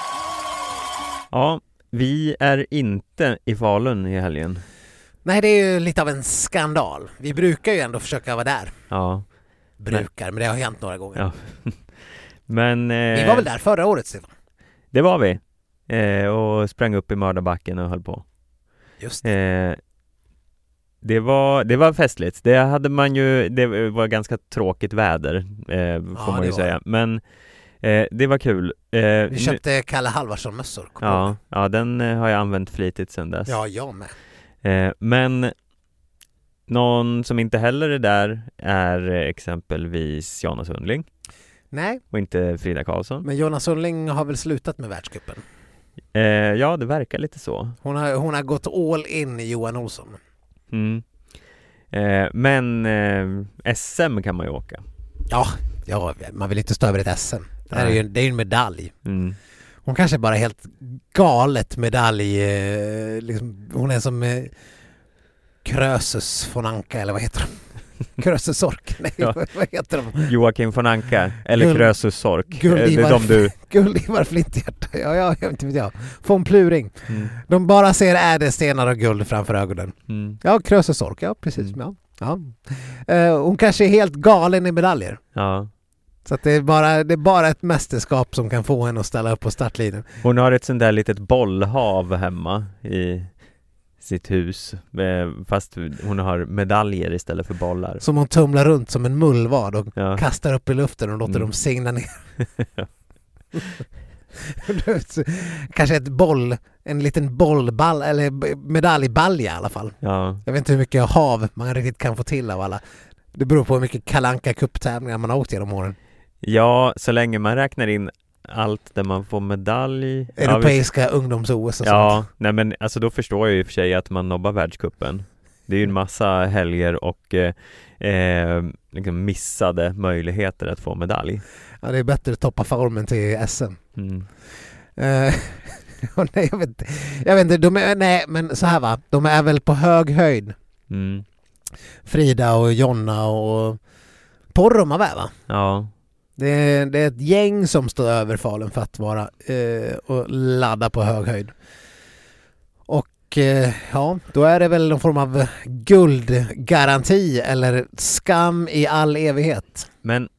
Ja, vi är inte i Falun i helgen. Nej, det är ju lite av en skandal. Vi brukar ju ändå försöka vara där. Ja. Brukar, men, men det har hänt några gånger. Ja. Men... Eh, vi var väl där förra året, Stefan? Det var vi. Eh, och sprang upp i Mördarbacken och höll på. Just det. Eh, det var, det var festligt. Det hade man ju, det var ganska tråkigt väder, eh, får Ja, man ju det var säga. Men eh, det var kul. Eh, Vi köpte Kalle Halvarsson-mössor. Ja, ja, den eh, har jag använt flitigt sedan dess. Ja, jag med. Eh, men någon som inte heller är där är eh, exempelvis Jonna Sundling. Nej, Och inte Frida Karlsson. men Jonas Sundling har väl slutat med världscupen. Eh, ja, det verkar lite så. Hon har, hon har gått all in i Johan Olsson. Mm. Eh, men eh, S M kan man ju åka. Ja, ja, man vill inte stå över ett S M. Det här är ju, det är ju en medalj. Mm. Hon kanske bara är helt galet medalj. Eh, liksom, hon är som eh, Krösus von Anka, eller vad heter de? Krösus Sork. Nej, Ja. vad heter de? Joakim von Anka eller Guld- Krösus Sork. Guld Eh, det är Ivar- de du... Guld Ivar Flinthjärta. Ja, ja, jag vet inte, jag. Von Pluring. Mm. De bara ser ädelstenar och guld framför ögonen. Mm. Ja, Krösus Sork. Ja, precis. Ja. Ja. Eh, hon kanske är helt galen i medaljer. Ja. Så att det, är bara, det är bara ett mästerskap som kan få henne att ställa upp på startlinjen. Hon har ett sånt där litet bollhav hemma i sitt hus, eh, fast hon har medaljer istället för bollar. Som hon tumlar runt som en mullvad och Ja. kastar upp i luften och låter Mm. dem singla ner. Kanske ett boll, en liten bollball eller b- medaljbalja i alla fall. Ja. Jag vet inte hur mycket hav man riktigt kan få till av alla. Det beror på hur mycket Kalle Anka Cup-tävlingar man har åkt genom åren. ja, så länge man räknar in allt där man får medalj. Europeiska ungdoms-O S och Ja, sånt. nej men alltså då förstår jag ju i och för sig att man nobbar världscupen. Det är ju en massa helger och eh, eh, liksom missade möjligheter att få medalj. Ja, det är bättre att toppa formen till S M. Mm. Eh, nej, jag vet inte. Jag vet inte, de är, nej, men så här va. De är väl på hög höjd. Mm. Frida och Jonna och Porroma med va? Ja. Det är, det är ett gäng som står över Falun för att vara eh, och ladda på hög höjd. Och eh, ja, då är det väl någon form av guldgaranti eller skam i all evighet. Men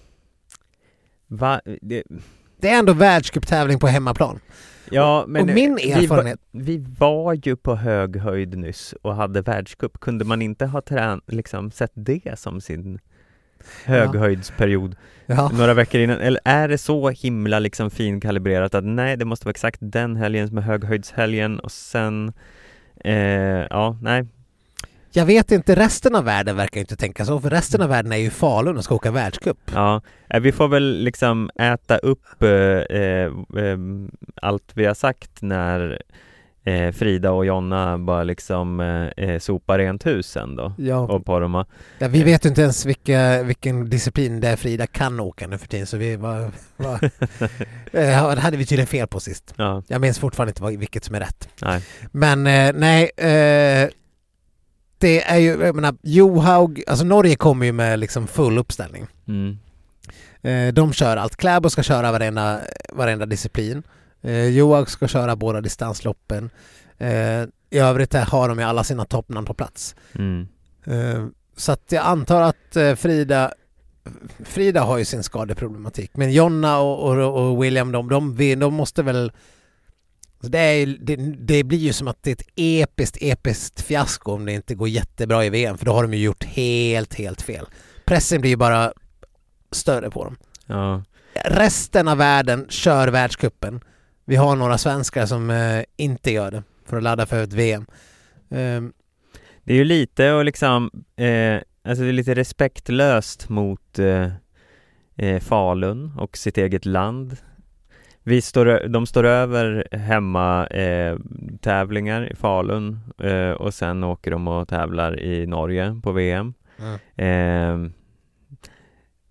va, det, Det är ändå världscuptävling på hemmaplan. ja, men och min vi, erfarenhet... var, vi var ju på hög höjd nyss och hade världscup. Kunde man inte ha trän, liksom, sett det som sin höghöjdsperiod Ja. några veckor innan? Eller är det så himla liksom finkalibrerat att nej, det måste vara exakt den helgen som är höghöjdshelgen och sen eh, ja, nej. Jag vet inte, resten av världen verkar inte tänka så. För resten av världen är ju Falun och ska åka världscup. Ja, eh, vi får väl liksom äta upp eh, eh, eh, allt vi har sagt när eh, Frida och Jonna bara liksom eh, sopar rent husen då. Ja. Och Porroma. Ja, vi vet ju inte ens vilka, vilken disciplin där Frida kan åka nu för tiden. Så vi var, var, eh, det hade vi tydligen fel på sist. Ja, Jag minns fortfarande inte vad, vilket som är rätt. nej. Men eh, nej, eh, det är ju, jag menar, Johaug, alltså Norge kommer ju med liksom full uppställning. Mm. Eh, de kör allt. Kläbo ska köra varenda, varenda disciplin. Eh, Johaug ska köra båda distansloppen. Eh, I övrigt har de ju alla sina toppnamn på plats. Mm. Eh, så att jag antar att eh, Frida Frida har ju sin skadeproblematik. Men Jonna och, och, och William, de, de, de måste väl... Det, är, det, det blir ju som att det är ett episkt, episkt fiasko om det inte går jättebra i V M. För då har de ju gjort helt, helt fel. Pressen blir ju bara större på dem. Ja. Resten av världen kör världscupen. Vi har några svenskar som eh, inte gör det för att ladda för ett V M. Um, Det är ju lite och liksom eh, alltså det är lite respektlöst mot eh, eh, Falun och sitt eget land. Vi står, de står över hemma eh, tävlingar i Falun eh, och sen åker de och tävlar i Norge på V M. mm. Eh,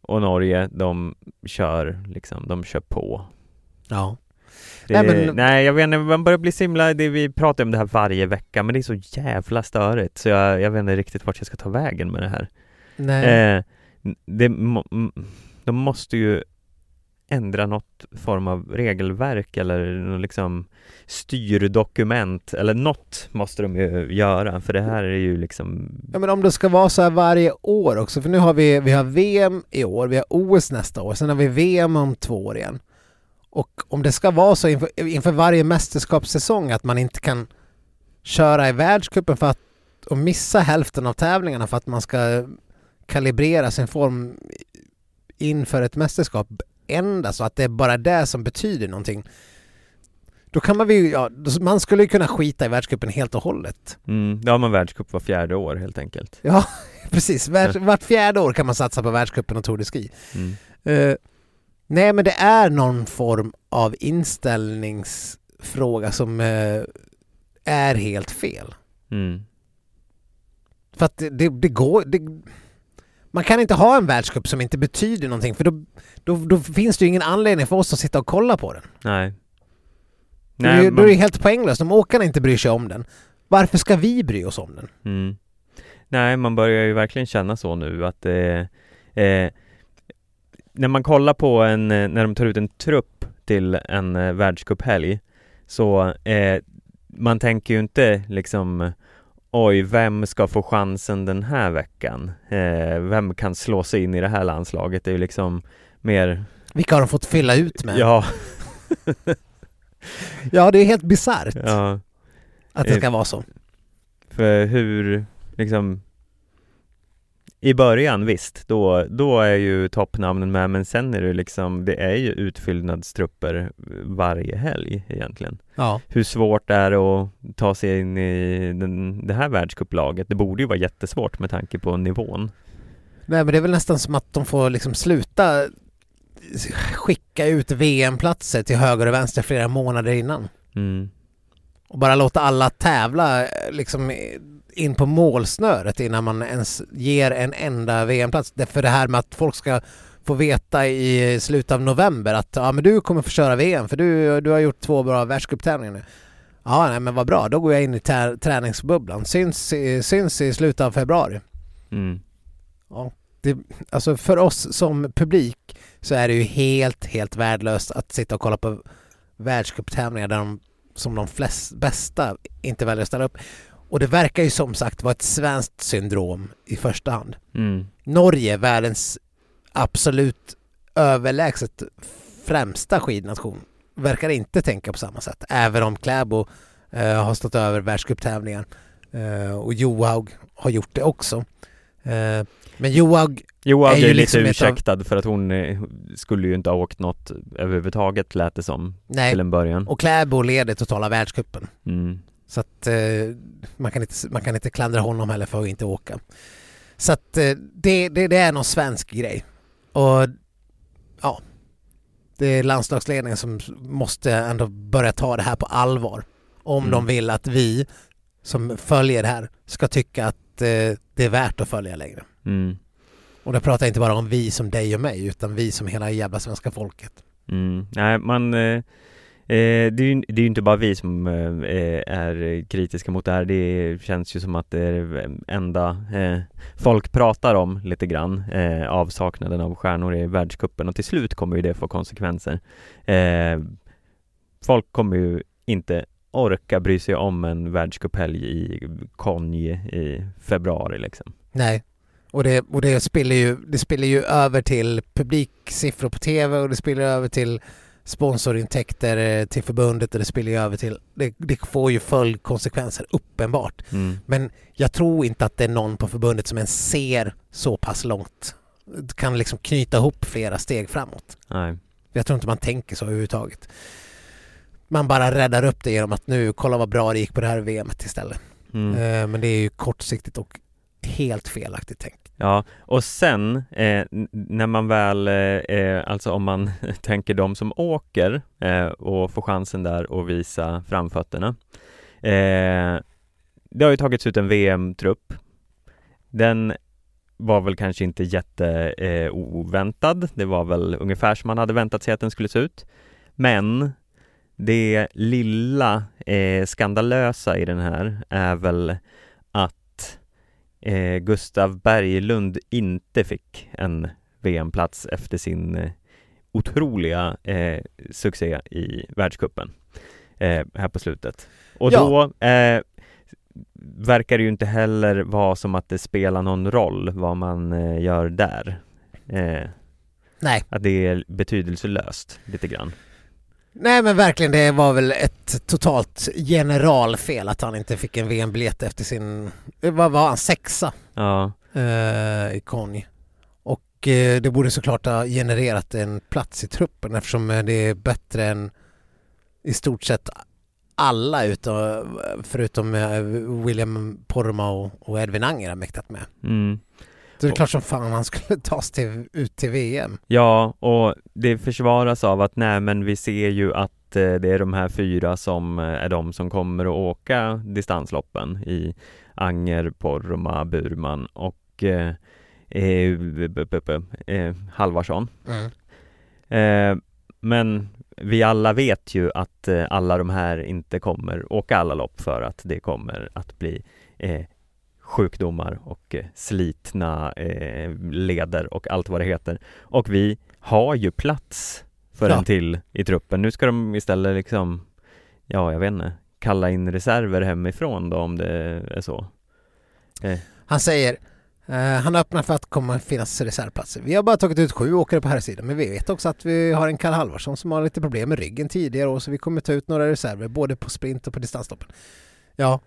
och Norge, de kör liksom, de kör på. Ja. Det, nej, men... nej, jag vet inte, man börjar bli simla, det, vi pratar om det här varje vecka, men det är så jävla störigt, så jag, jag vet inte riktigt vart jag ska ta vägen med det här. Nej. Eh, det, de måste ju ändra något form av regelverk eller liksom styrdokument eller något måste de ju göra, för det här är ju liksom... Ja, men om det ska vara så här varje år också, för nu har vi, vi har V M i år, vi har O S nästa år, sen har vi V M om två år igen. Och om det ska vara så inför, inför varje mästerskapssäsong att man inte kan köra i världscupen för att och missa hälften av tävlingarna för att man ska kalibrera sin form inför ett mästerskap ända, så att det är bara det som betyder någonting. Då kan man ju, ja, man skulle ju kunna skita i världscupen helt och hållet. Mm, då har man världscup var fjärde år helt enkelt. Ja, precis. Vart, vart fjärde år kan man satsa på världscupen och Tour de Ski. Mm. Uh, nej, men det är någon form av inställningsfråga som uh, är helt fel. Mm. För att det, det, det går... Det, man kan inte ha en världscup som inte betyder någonting, för då, då, då finns det ju ingen anledning för oss att sitta och kolla på den. Nej. Nej, då, man... då är det helt poänglöst. Om åkarna inte bryr sig om den, varför ska vi bry oss om den? Mm. Nej, man börjar ju verkligen känna så nu att eh, eh, när man kollar på en, när de tar ut en trupp till en eh, världscuphelg, så eh, man tänker ju inte liksom, oj, vem ska få chansen den här veckan? Eh, vem kan slå sig in i det här landslaget? Det är ju liksom mer... Vilka har de fått fylla ut med? Ja. Ja, det är helt bizarrt ja. att det ska eh, vara så. För hur, liksom... I början, visst, då, då är ju toppnamnen med, men sen är det liksom, det är ju utfyllnadstrupper varje helg egentligen. Ja. Hur svårt är det att ta sig in i den, det här världscuplaget? Det borde ju vara jättesvårt med tanke på nivån. Nej, men det är väl nästan som att de får liksom sluta skicka ut V M-platser till höger och vänster flera månader innan. Mm. Och bara låta alla tävla liksom in på målsnöret innan man ens ger en enda V M-plats. För det här med att folk ska få veta i slutet av november att ja, men du kommer få köra V M för du, du har gjort två bra världscuptävlingar nu. Ja, nej, men vad bra. Då går jag in i tä- träningsbubblan. Syns, syns i slutet av februari. Mm. Ja, det, alltså för oss som publik så är det ju helt, helt värdelöst att sitta och kolla på världscuptävlingar där de, som de flest, bästa inte väljer att ställa upp. Och det verkar ju som sagt vara ett svenskt syndrom i första hand. Mm. Norge, världens absolut överlägset främsta skidnation, verkar inte tänka på samma sätt. Även om Kläbo eh, har stått över världscuptävlingar eh, och Johaug har gjort det också. Eh, men Johaug Johaug är, är ju liksom lite ursäktad av... för att hon eh, skulle ju inte ha åkt något överhuvudtaget, lät det som. Nej. Till en början. Och Kläbo leder totala världscupen. Mm. Så att eh, man, kan inte, man kan inte klandra honom heller för att inte åka. Så att eh, det, det, det är någon svensk grej. Och ja, det är landslagsledningen som måste ändå börja ta det här på allvar. Om mm. de vill att vi som följer det här ska tycka att eh, det är värt att följa längre. Mm. Och det pratar inte bara om vi som dig och mig, utan vi som hela jävla svenska folket. Mm. Nej, man... Eh... Eh, det är ju det är inte bara vi som eh, är kritiska mot det här. Det känns ju som att det är enda eh, folk pratar om lite grann, eh, avsaknaden av stjärnor i världscupen, och till slut kommer ju det få konsekvenser. Eh, folk kommer ju inte orka bry sig om en världscuphelg i Konje i februari liksom. Nej. Och det, och det spiller ju det spiller ju över till publiksiffror på tv, och det spiller över till sponsorintäkter till förbundet, och det spelar ju över till det, det får ju följdkonsekvenser uppenbart. Mm. Men jag tror inte att det är någon på förbundet som ens ser så pass långt, kan liksom knyta ihop flera steg framåt. Nej. Jag tror inte man tänker så överhuvudtaget. Man bara räddar upp det genom att nu kolla vad bra det gick på det här V M:et istället. Mm. Uh, men det är ju kortsiktigt och helt felaktigt tänkt. Ja, och sen eh, när man väl, eh, alltså om man tänker de som åker eh, och får chansen där att visa framfötterna. Eh, det har ju tagits ut en V M-trupp. Den var väl kanske inte jätte eh, oväntad. Det var väl ungefär som man hade väntat sig att den skulle se ut. Men det lilla eh, skandalösa i den här är väl att eh, Gustav Berglund inte fick en V M-plats efter sin eh, otroliga eh, succé i världscupen eh, här på slutet. Och Ja. då eh, verkar det ju inte heller vara som att det spelar någon roll vad man eh, gör där. Eh, Nej. att det är betydelselöst lite grann. Nej men verkligen, det var väl ett totalt generalfel att han inte fick en V M-biljett efter sin, vad var han, sexa Ja, eh, i Konj. Och eh, det borde såklart ha genererat en plats i truppen eftersom eh, det är bättre än i stort sett alla utom, förutom eh, William Poromaa och, och Edvin Anger har mäktat med. mm. Så det är klart som fan han skulle tas till, ut till V M. Ja, och det försvaras av att nej, men vi ser ju att eh, det är de här fyra som eh, är de som kommer att åka distansloppen i Anger, Poromaa, Burman och eh, eh, b- b- b- b- eh, Halvarsson. Mm. Eh, men vi alla vet ju att eh, alla de här inte kommer åka alla lopp för att det kommer att bli eh, sjukdomar och eh, slitna eh, leder och allt vad det heter. Och vi har ju plats för Ja. en till i truppen. Nu ska de istället liksom, ja jag vet inte, kalla in reserver hemifrån då om det är så. Eh, Han säger eh, han öppnar för att det kommer finnas reservplatser. Vi har bara tagit ut sju åkare på här sidan, men vi vet också att vi har en Karl Halvarsson som har lite problem med ryggen tidigare och så vi kommer ta ut några reserver både på sprint och på distansloppen. Ja,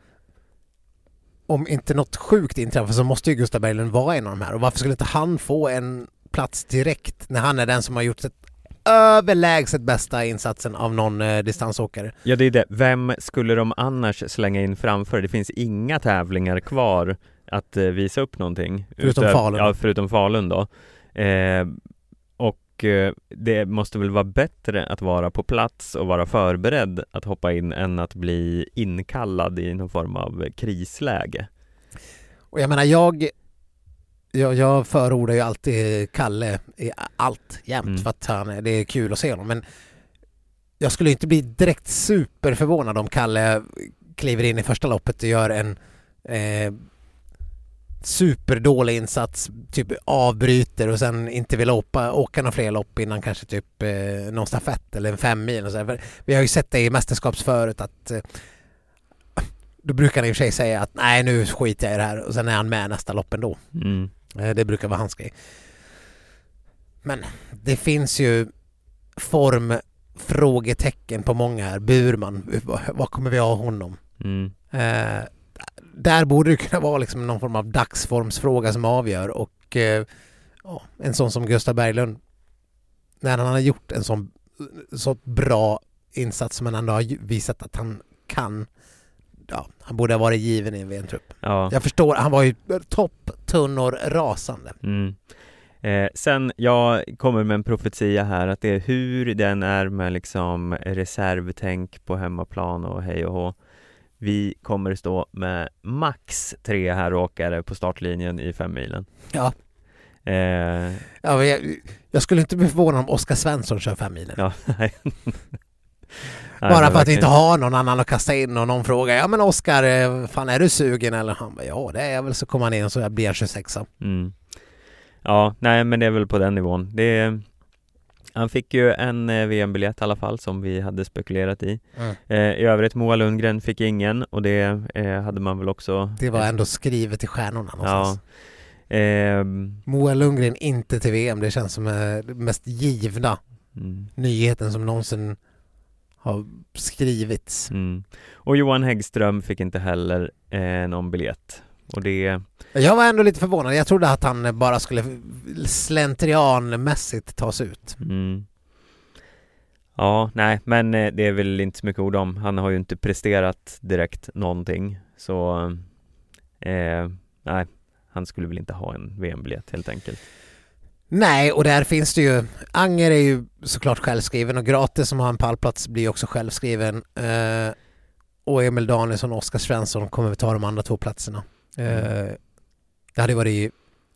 om inte något sjukt inträffar så måste ju Gustav Berglund vara en av de här. Och varför skulle inte han få en plats direkt när han är den som har gjort ett överlägset bästa insatsen av någon eh, distansåkare? Ja, det är det. Vem skulle de annars slänga in framför? Det finns inga tävlingar kvar att eh, visa upp någonting. Förutom Utöv- Falun. Ja, förutom Falun då. Eh, och eh, det måste väl vara bättre att vara på plats och vara förberedd att hoppa in än att bli inkallad i någon form av krisläge. Och jag menar, jag, jag, jag förordar ju alltid Kalle i allt jämt Mm. för att han, är- det är kul att se honom. Men jag skulle inte bli direkt superförvånad om Kalle kliver in i första loppet och gör en eh, superdålig insats, typ avbryter och sen inte vill åka, åka några fler lopp innan kanske typ eh, någon stafett eller en fem mil. Och så. För vi har ju sett det i mästerskapsföret att eh, då brukar han i och för sig säga att nej, nu skiter jag i det här och sen är han med nästa lopp ändå. Mm. Eh, Det brukar vara hans grej. Men det finns ju form frågetecken på många här. Burman, vad- vad kommer vi ha honom? Mm. Eh, där borde det kunna vara liksom någon form av dagsformsfråga som avgör och eh, ja, en sån som Gustav Berglund, när han har gjort en sån så bra insats som han ändå har ju- visat att han kan, ja, han borde ha varit given i en V M-trupp. Ja. Jag förstår, han var ju topp, tunnor, rasande. Mm. Eh, sen jag kommer med en profetia här att det är hur den är med liksom reservtänk på hemmaplan och hej och hå. Vi kommer stå med max tre här åkare på startlinjen i fem milen. Ja. Eh, Ja, men jag, jag skulle inte bli förvånad om Oskar Svensson kör fem milen. ja, nej. Bara för att vi inte har någon annan att kasta in och någon frågar, ja men Oskar, eh, fan är du sugen? Eller han bara, ja det är jag väl, så kommer han in och så blir jag tjugosexa. Mm. Ja, nej men det är väl på den nivån. Det, han fick ju en eh, V M-biljett i alla fall som vi hade spekulerat i. Mm. Eh, I övrigt Moa Lundgren fick ingen och det eh, hade man väl också. Det var ändå skrivet i stjärnorna någonstans. Ja. Ehm, Moa Lundgren inte till V M, det känns som eh, den mest givna mm, nyheten som någonsin har skrivits. mm. Och Johan Häggström fick inte heller eh, någon biljett. Och det, Jag var ändå lite förvånad. Jag trodde att han bara skulle slentrianmässigt tas ut. mm. Ja, nej, men eh, det är väl inte så mycket ord om. Han har ju inte presterat direkt någonting. Så eh, nej, han skulle väl inte ha en V M-biljett helt enkelt. Nej, och där finns det ju, Anger är ju såklart självskriven och Gratis som har en pallplats blir också självskriven. Eh, och Emil Danielsson och Oskar Svensson kommer vi ta de andra två platserna. Eh, det hade varit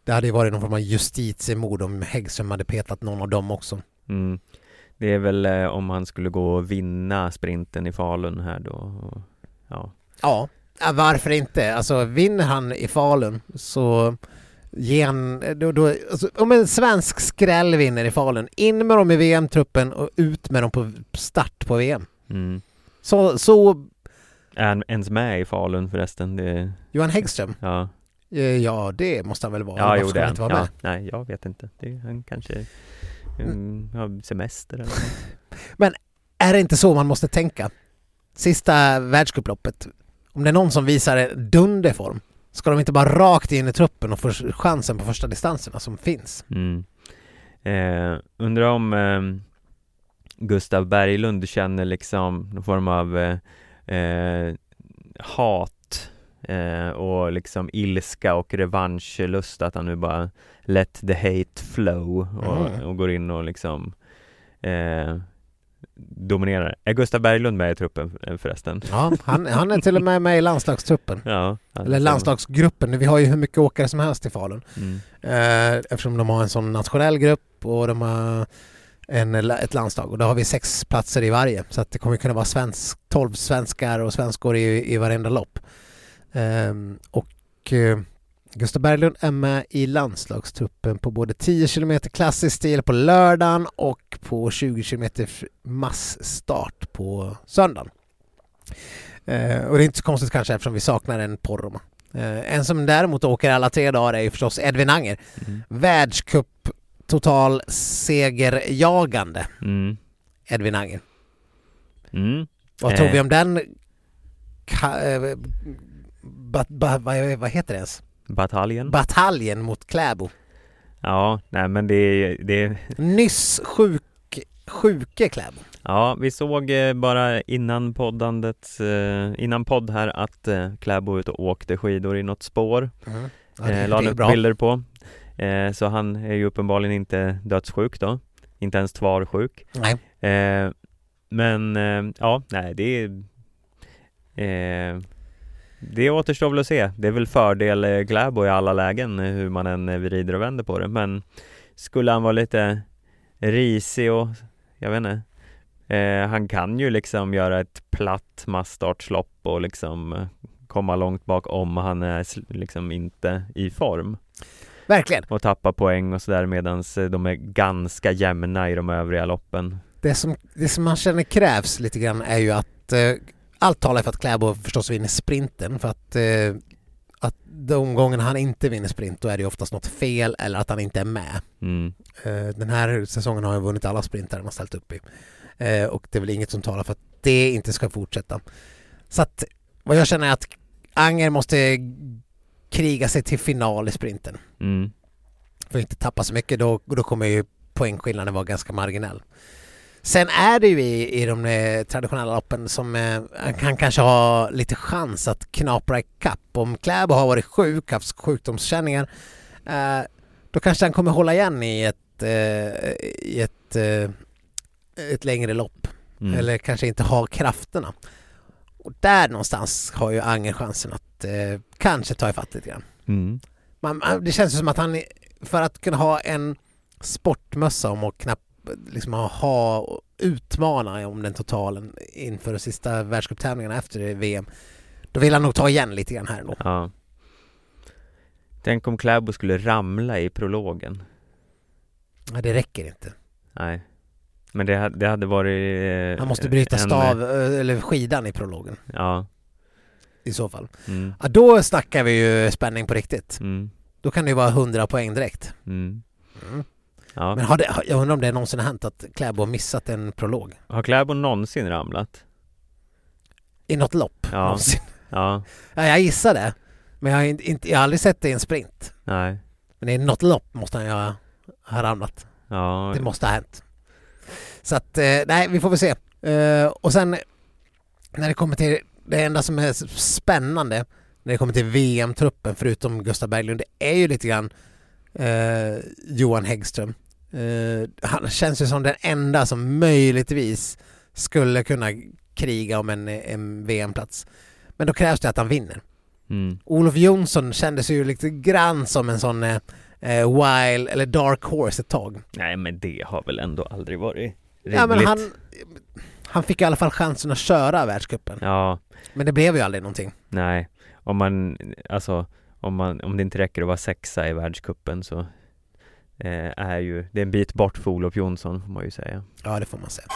det hade ju varit någon form av justitiemord om Häggström hade petat någon av dem också. Mm. Det är väl eh, om han skulle gå och vinna sprinten i Falun här då. Ja. Ja, varför inte? Alltså vinner han i Falun så ger han, då, då, alltså, om en svensk skräll vinner i Falun, in med dem i V M-truppen och ut med dem på start på V M. Mm. Så, så Är han ens med i Falun förresten? Det... Johan Häggström? Ja. Ja, det måste han väl vara. Ja, jo, ska det. han inte vara med? Ja, nej, jag vet inte. Det, han kanske um, har semester eller något. Men är det inte så man måste tänka? Sista världscuploppet, om det är någon som visar en dunderform, ska de inte bara rakt in i truppen och få chansen på första distanserna som finns? Mm. Eh, undrar om eh, Gustav Berglund känner liksom någon form av eh, eh, hat eh, och liksom ilska och revanschlust, att han nu bara let the hate flow och, Mm. och går in och liksom eh, dominerar. Är Gustav Berglund med i truppen förresten? Ja, han, han är till och med med i landslagstruppen. Ja. Eller landslagsgruppen. Vi har ju hur mycket åkare som helst i Falun. Mm. Eh, eftersom de har en sån nationell grupp och de har en, ett landslag. Och då har vi sex platser i varje. Så att det kommer kunna vara svensk, tolv svenskar och svenskor i, i varenda lopp. Eh, och eh, Gustav Berglund är med i landslagstruppen på både tio kilometer klassisk stil på lördagen och på tjugo kilometer massstart på söndagen. Eh, och det är inte så konstigt kanske eftersom vi saknar en Poromaa. Eh, en som däremot åker alla tre dagar är ju förstås Edvin Anger. Mm. Världscup total segerjagande Mm. Edvin Anger. Mm. Vad Eh. tror vi om den ka- eh, ba- ba- vad, vad heter det ens? Bataljen? Bataljen mot Kläbo. Ja, nej men det är, det är... Nyss sjuk, sjuke Kläbo. Ja, vi såg eh, bara innan poddandet, eh, innan podd här att eh, Kläbo ut och åkte skidor i något spår. Mm. Ja, det, eh, la det är upp bra. bilder på. Eh, så han är ju uppenbarligen inte dödssjuk då. Inte ens tvarsjuk. Nej. Eh, men eh, ja, nej det är... Eh, det återstår väl att se. Det är väl fördel eh, Kläbo i alla lägen eh, hur man än eh, vrider och vänder på det. Men skulle han vara lite risig och jag vet inte. Eh, han kan ju liksom göra ett platt massstartslopp och liksom eh, komma långt bak om han är sl- liksom inte i form. Verkligen. Och tappa poäng och sådär medan eh, de är ganska jämna i de övriga loppen. Det som, det som man känner krävs lite grann är ju att eh, allt talar för att Kläbo förstås vinner sprinten, för att, eh, att de gångerna han inte vinner sprint då är det oftast något fel eller att han inte är med. Mm. Eh, den här säsongen har han vunnit alla sprintar han har ställt upp i. Eh, och det är väl inget som talar för att det inte ska fortsätta. Så att vad jag känner är att Anger måste kriga sig till final i sprinten. Mm. För att inte tappa så mycket, då, då kommer ju poängskillnaden vara ganska marginell. Sen är det ju i, i de eh, traditionella loppen som eh, han kanske har lite chans att knapra i kapp. Om Kläbo har varit sjuk, haft sjukdomskänningar, eh, då kanske han kommer hålla igen i ett, eh, i ett, eh, ett längre lopp. Mm. Eller kanske inte har krafterna. Och där någonstans har ju Anger chansen att eh, kanske ta ifatt lite grann. Mm. Man, det känns som att han, för att kunna ha en sportmössa om och knappt liksom ha utmana om den totalen inför de sista världscuptävlingarna efter V M, då vill han nog ta igen lite grann här nu. Ja. Tänk om Kläbo skulle ramla i prologen. Ja, det räcker inte. Nej. Men det, det hade varit... Eh, Han måste bryta en- stav eller skidan i prologen Ja. i så fall. Mm. Ja, då snackar vi ju spänning på riktigt. Mm. Då kan det ju vara hundra poäng direkt. Mm. Mm. Ja. Men har det, jag undrar om det någonsin har hänt att Kläbo har missat en prolog Har Kläbo någonsin ramlat? i något lopp. Ja. Någonsin. Ja. Ja, jag gissar det. Men jag har, inte, jag har aldrig sett det i en sprint. Nej. Men i något lopp måste han ju ha, ha ramlat. Ja. Det måste ha hänt. Så att, eh, nej, vi får väl se. Eh, och sen när det kommer till det enda som är spännande när det kommer till V M-truppen förutom Gustav Berglund, det är ju lite grann eh, Johan Häggström. Eh, han känns ju som den enda som möjligtvis skulle kunna kriga om en, en V M-plats. Men då krävs det att han vinner. Mm. Olof Jonsson kändes ju lite grann som en sån eh, eh, Wild eller Dark Horse ett tag. Nej, men det har väl ändå aldrig varit rimligt. Ja, men han, han fick i alla fall chansen att köra världscupen. Ja. Men det blev ju aldrig någonting. Nej, om man, alltså, om, man, om det inte räcker att vara sexa i världscupen så eh, är ju, det är en bit bort för Olof Jonsson, får man ju säga. Ja, det får man säga.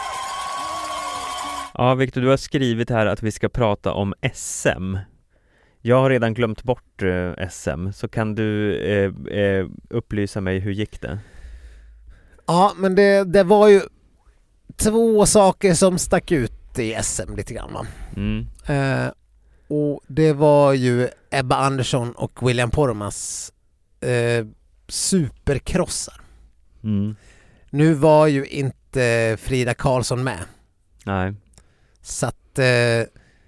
Ja, Victor, du har skrivit här att vi ska prata om S M. Jag har redan glömt bort eh, S M, så kan du eh, eh, upplysa mig, hur gick det? Ja, men det, det var ju två saker som stack ut i S M lite grann, va? Mm. Eh, och det var ju Ebba Andersson och William Poromas eh, superkrossar. Mm. Nu var ju inte Frida Karlsson med. Nej. Så att eh,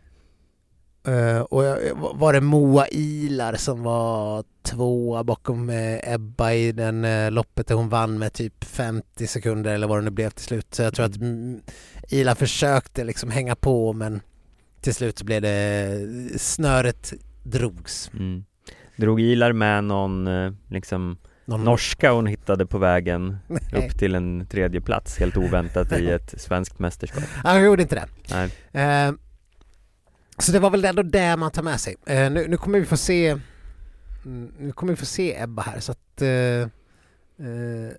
Uh, och var det Moa Ilar som var tvåa bakom uh, Ebba i den uh, loppet där hon vann med typ femtio sekunder eller vad det nu blev till slut. Så jag tror att mm, Ilar försökte liksom hänga på, men till slut så blev det snöret drogs. Mm. Drog Ilar med någon uh, liksom någon norska hon hittade på vägen upp till en tredje plats helt oväntat i ett svenskt mästerskap? Ja, jag gjorde inte det. Nej. Uh, Så det var väl ändå det man tar med sig. Uh, nu, nu kommer vi få se nu kommer vi få se Ebba här, så att uh, uh,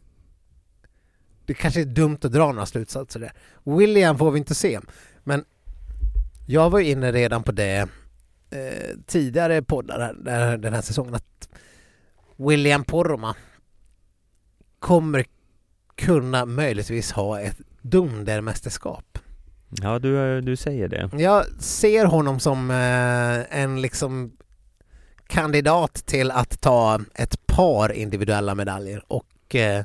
det kanske är dumt att dra några slutsatser där. William får vi inte se, men jag var inne redan på det uh, tidigare poddar här, där, den här säsongen, att William Poromaa kommer kunna möjligtvis ha ett dundermästerskap. Ja, du, du säger det. Jag ser honom som eh, en liksom kandidat till att ta ett par individuella medaljer och eh,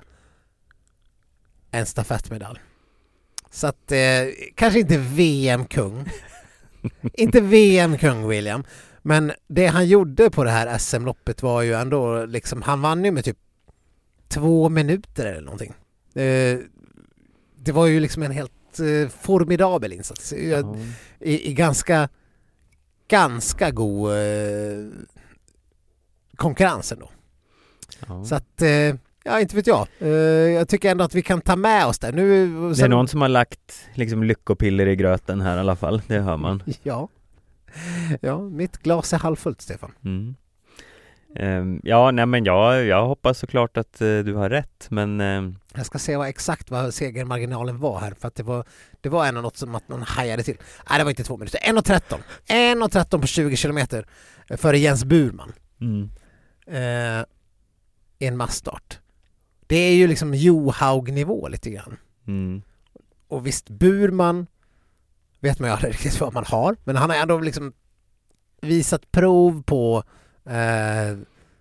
en stafettmedalj. Så att eh, kanske inte V M-kung. Inte V M-kung William. Men det han gjorde på det här S M-loppet var ju ändå liksom, han vann ju med typ två minuter eller någonting. Eh, det var ju liksom en helt formidabel insats. Mm. I, i ganska ganska god eh, konkurrens ändå. Mm. Så att, eh, ja, inte vet jag. Eh, jag tycker ändå att vi kan ta med oss det. Nu, sen... Det är någon som har lagt liksom lyckopiller i gröten här i alla fall, det hör man. Ja, ja, mitt glas är halvfullt, Stefan. Mm. Um, ja, nej men jag, jag hoppas såklart att uh, du har rätt, men... Uh... Jag ska se vad exakt vad segermarginalen var här, för att det var, det var ändå något som att man hajade till. Nej, det var inte två minuter. en och tretton. en och tretton på tjugo kilometer före Jens Burman. Mm. Uh, en massstart. Det är ju liksom Johaug-nivå lite grann. Mm. Och visst, Burman vet man ju aldrig riktigt vad man har, men han har ändå liksom visat prov på Uh,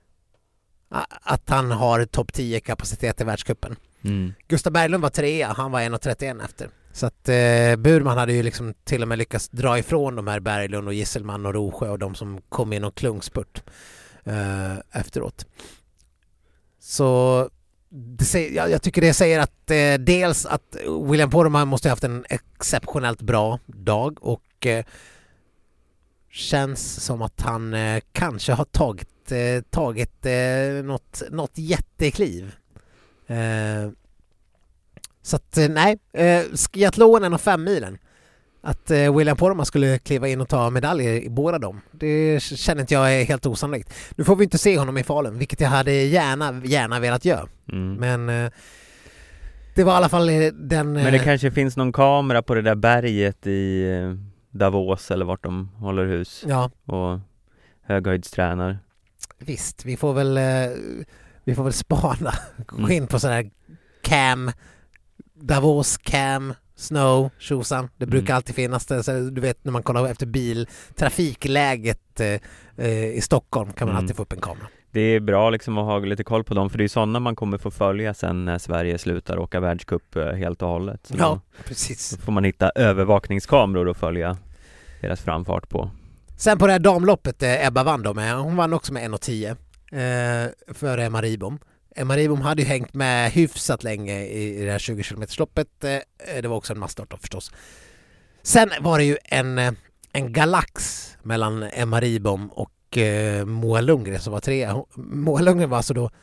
att han har topp tio kapacitet i världscupen. Mm. Gustav Berglund var trea, han var en och trettioen efter. Så att uh, Burman hade ju liksom till och med lyckats dra ifrån de här Berglund och Gisselman och Rosjö och de som kom in och klungspurt uh, efteråt. Så det säger, jag, jag tycker det säger att uh, dels att William Poromaa måste ha haft en exceptionellt bra dag, och uh, känns som att han eh, kanske har tagit, eh, tagit eh, något, något jättekliv. Eh, så att eh, nej, eh, skiathlonen och fem milen. Att eh, William Poromaa skulle kliva in och ta medaljer i båda dem, det känner inte jag är helt osannolikt. Nu får vi inte se honom i Falun, vilket jag hade gärna, gärna velat göra. Mm. Men eh, det var i alla fall den... Eh, Men det kanske finns någon kamera på det där berget i... Eh... Davos eller vart de håller hus, ja, och höghöjdstränar. Visst, vi får väl eh, vi får väl spana, gå in på sådär cam, Davos cam, snow, tjosan. Det brukar mm. alltid finnas det, så du vet när man kollar efter bil, trafikläget eh, i Stockholm kan man mm. alltid få upp en kamera. Det är bra liksom att ha lite koll på dem, för det är sådana man kommer få följa sen när Sverige slutar åka världscup helt och hållet. Så ja, precis. Då får man hitta övervakningskameror och följa deras framfart på. Sen på det här damloppet eh, Ebba vann då med, hon vann också med en och tio eh, för Emma Ribom. Emma Ribom hade ju hängt med hyfsat länge i, i det här tjugo kilometersloppet. Eh, det var också en massstart då förstås. Sen var det ju en, en galax mellan Emma Ribom och Moa Lundgren som var trea. Moa Lundgren var alltså då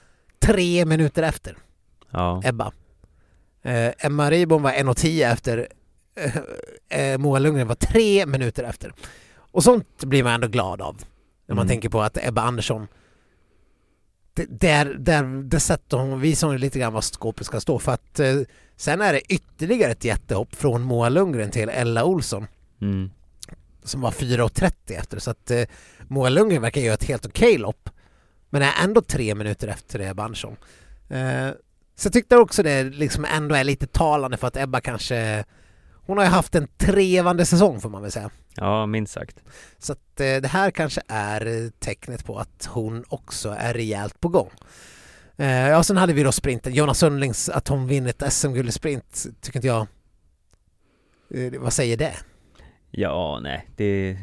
tre minuter efter Ja. Ebba. Eh, Emma Ribom var en och tio efter. Eh, Moa Lundgren var tre minuter efter. Och sånt blir man ändå glad av. När man Mm. tänker på att Ebba Andersson det, där, där, där sätter hon, visar hon lite grann vad skåpet ska stå. För att eh, sen är det ytterligare ett jättehopp från Moa Lundgren till Ella Olsson. Mm. Som var fyra trettio efter. Så att eh, Moa Lundgren verkar göra ett helt okej lopp. Men är ändå tre minuter efter Ebba Andersson. Eh, så jag tyckte också det liksom ändå är lite talande för att Ebba kanske... Hon har ju haft en trevande säsong får man väl säga. Ja, minst sagt. Så att eh, det här kanske är tecknet på att hon också är rejält på gång. Eh, ja, sen hade vi då sprinten. Jonas Sundlings, att hon vinner ett S M-guld i sprint, tycker inte jag... Eh, vad säger det? Ja, nej, det är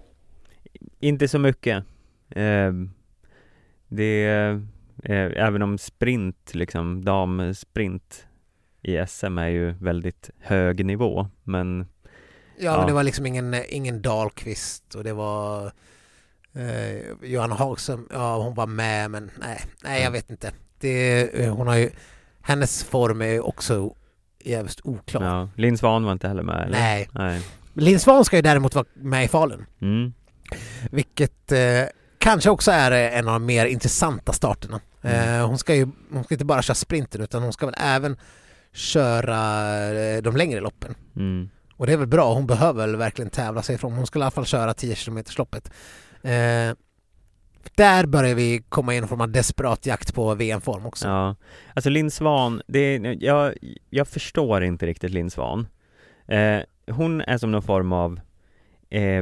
inte så mycket. Eh, det är, eh, även om sprint, liksom damsprint i S M är ju väldigt hög nivå, men Ja, ja. men det var liksom ingen, ingen Dahlqvist och det var eh, Johanna Hagström, ja hon var med men nej, nej jag vet inte. Det, hon har ju, hennes form är ju också jävligt oklar. ja, Linn Svan var inte heller med, eller? Nej. nej. Linn Svan ska ju däremot vara med i Falun. Mm. Vilket eh, kanske också är en av de mer intressanta starterna. Mm. Eh, hon ska ju hon ska inte bara köra sprinten utan hon ska väl även köra eh, de längre loppen. Mm. Och det är väl bra, hon behöver väl verkligen tävla sig ifrån. Hon skulle i alla fall köra tio kilometer loppet. Eh, där börjar vi komma in i en form av desperat jakt på V M-form också. Ja, alltså Linn Svan, det är, jag, jag förstår inte riktigt Linn Svan. Eh, hon är som någon form av eh,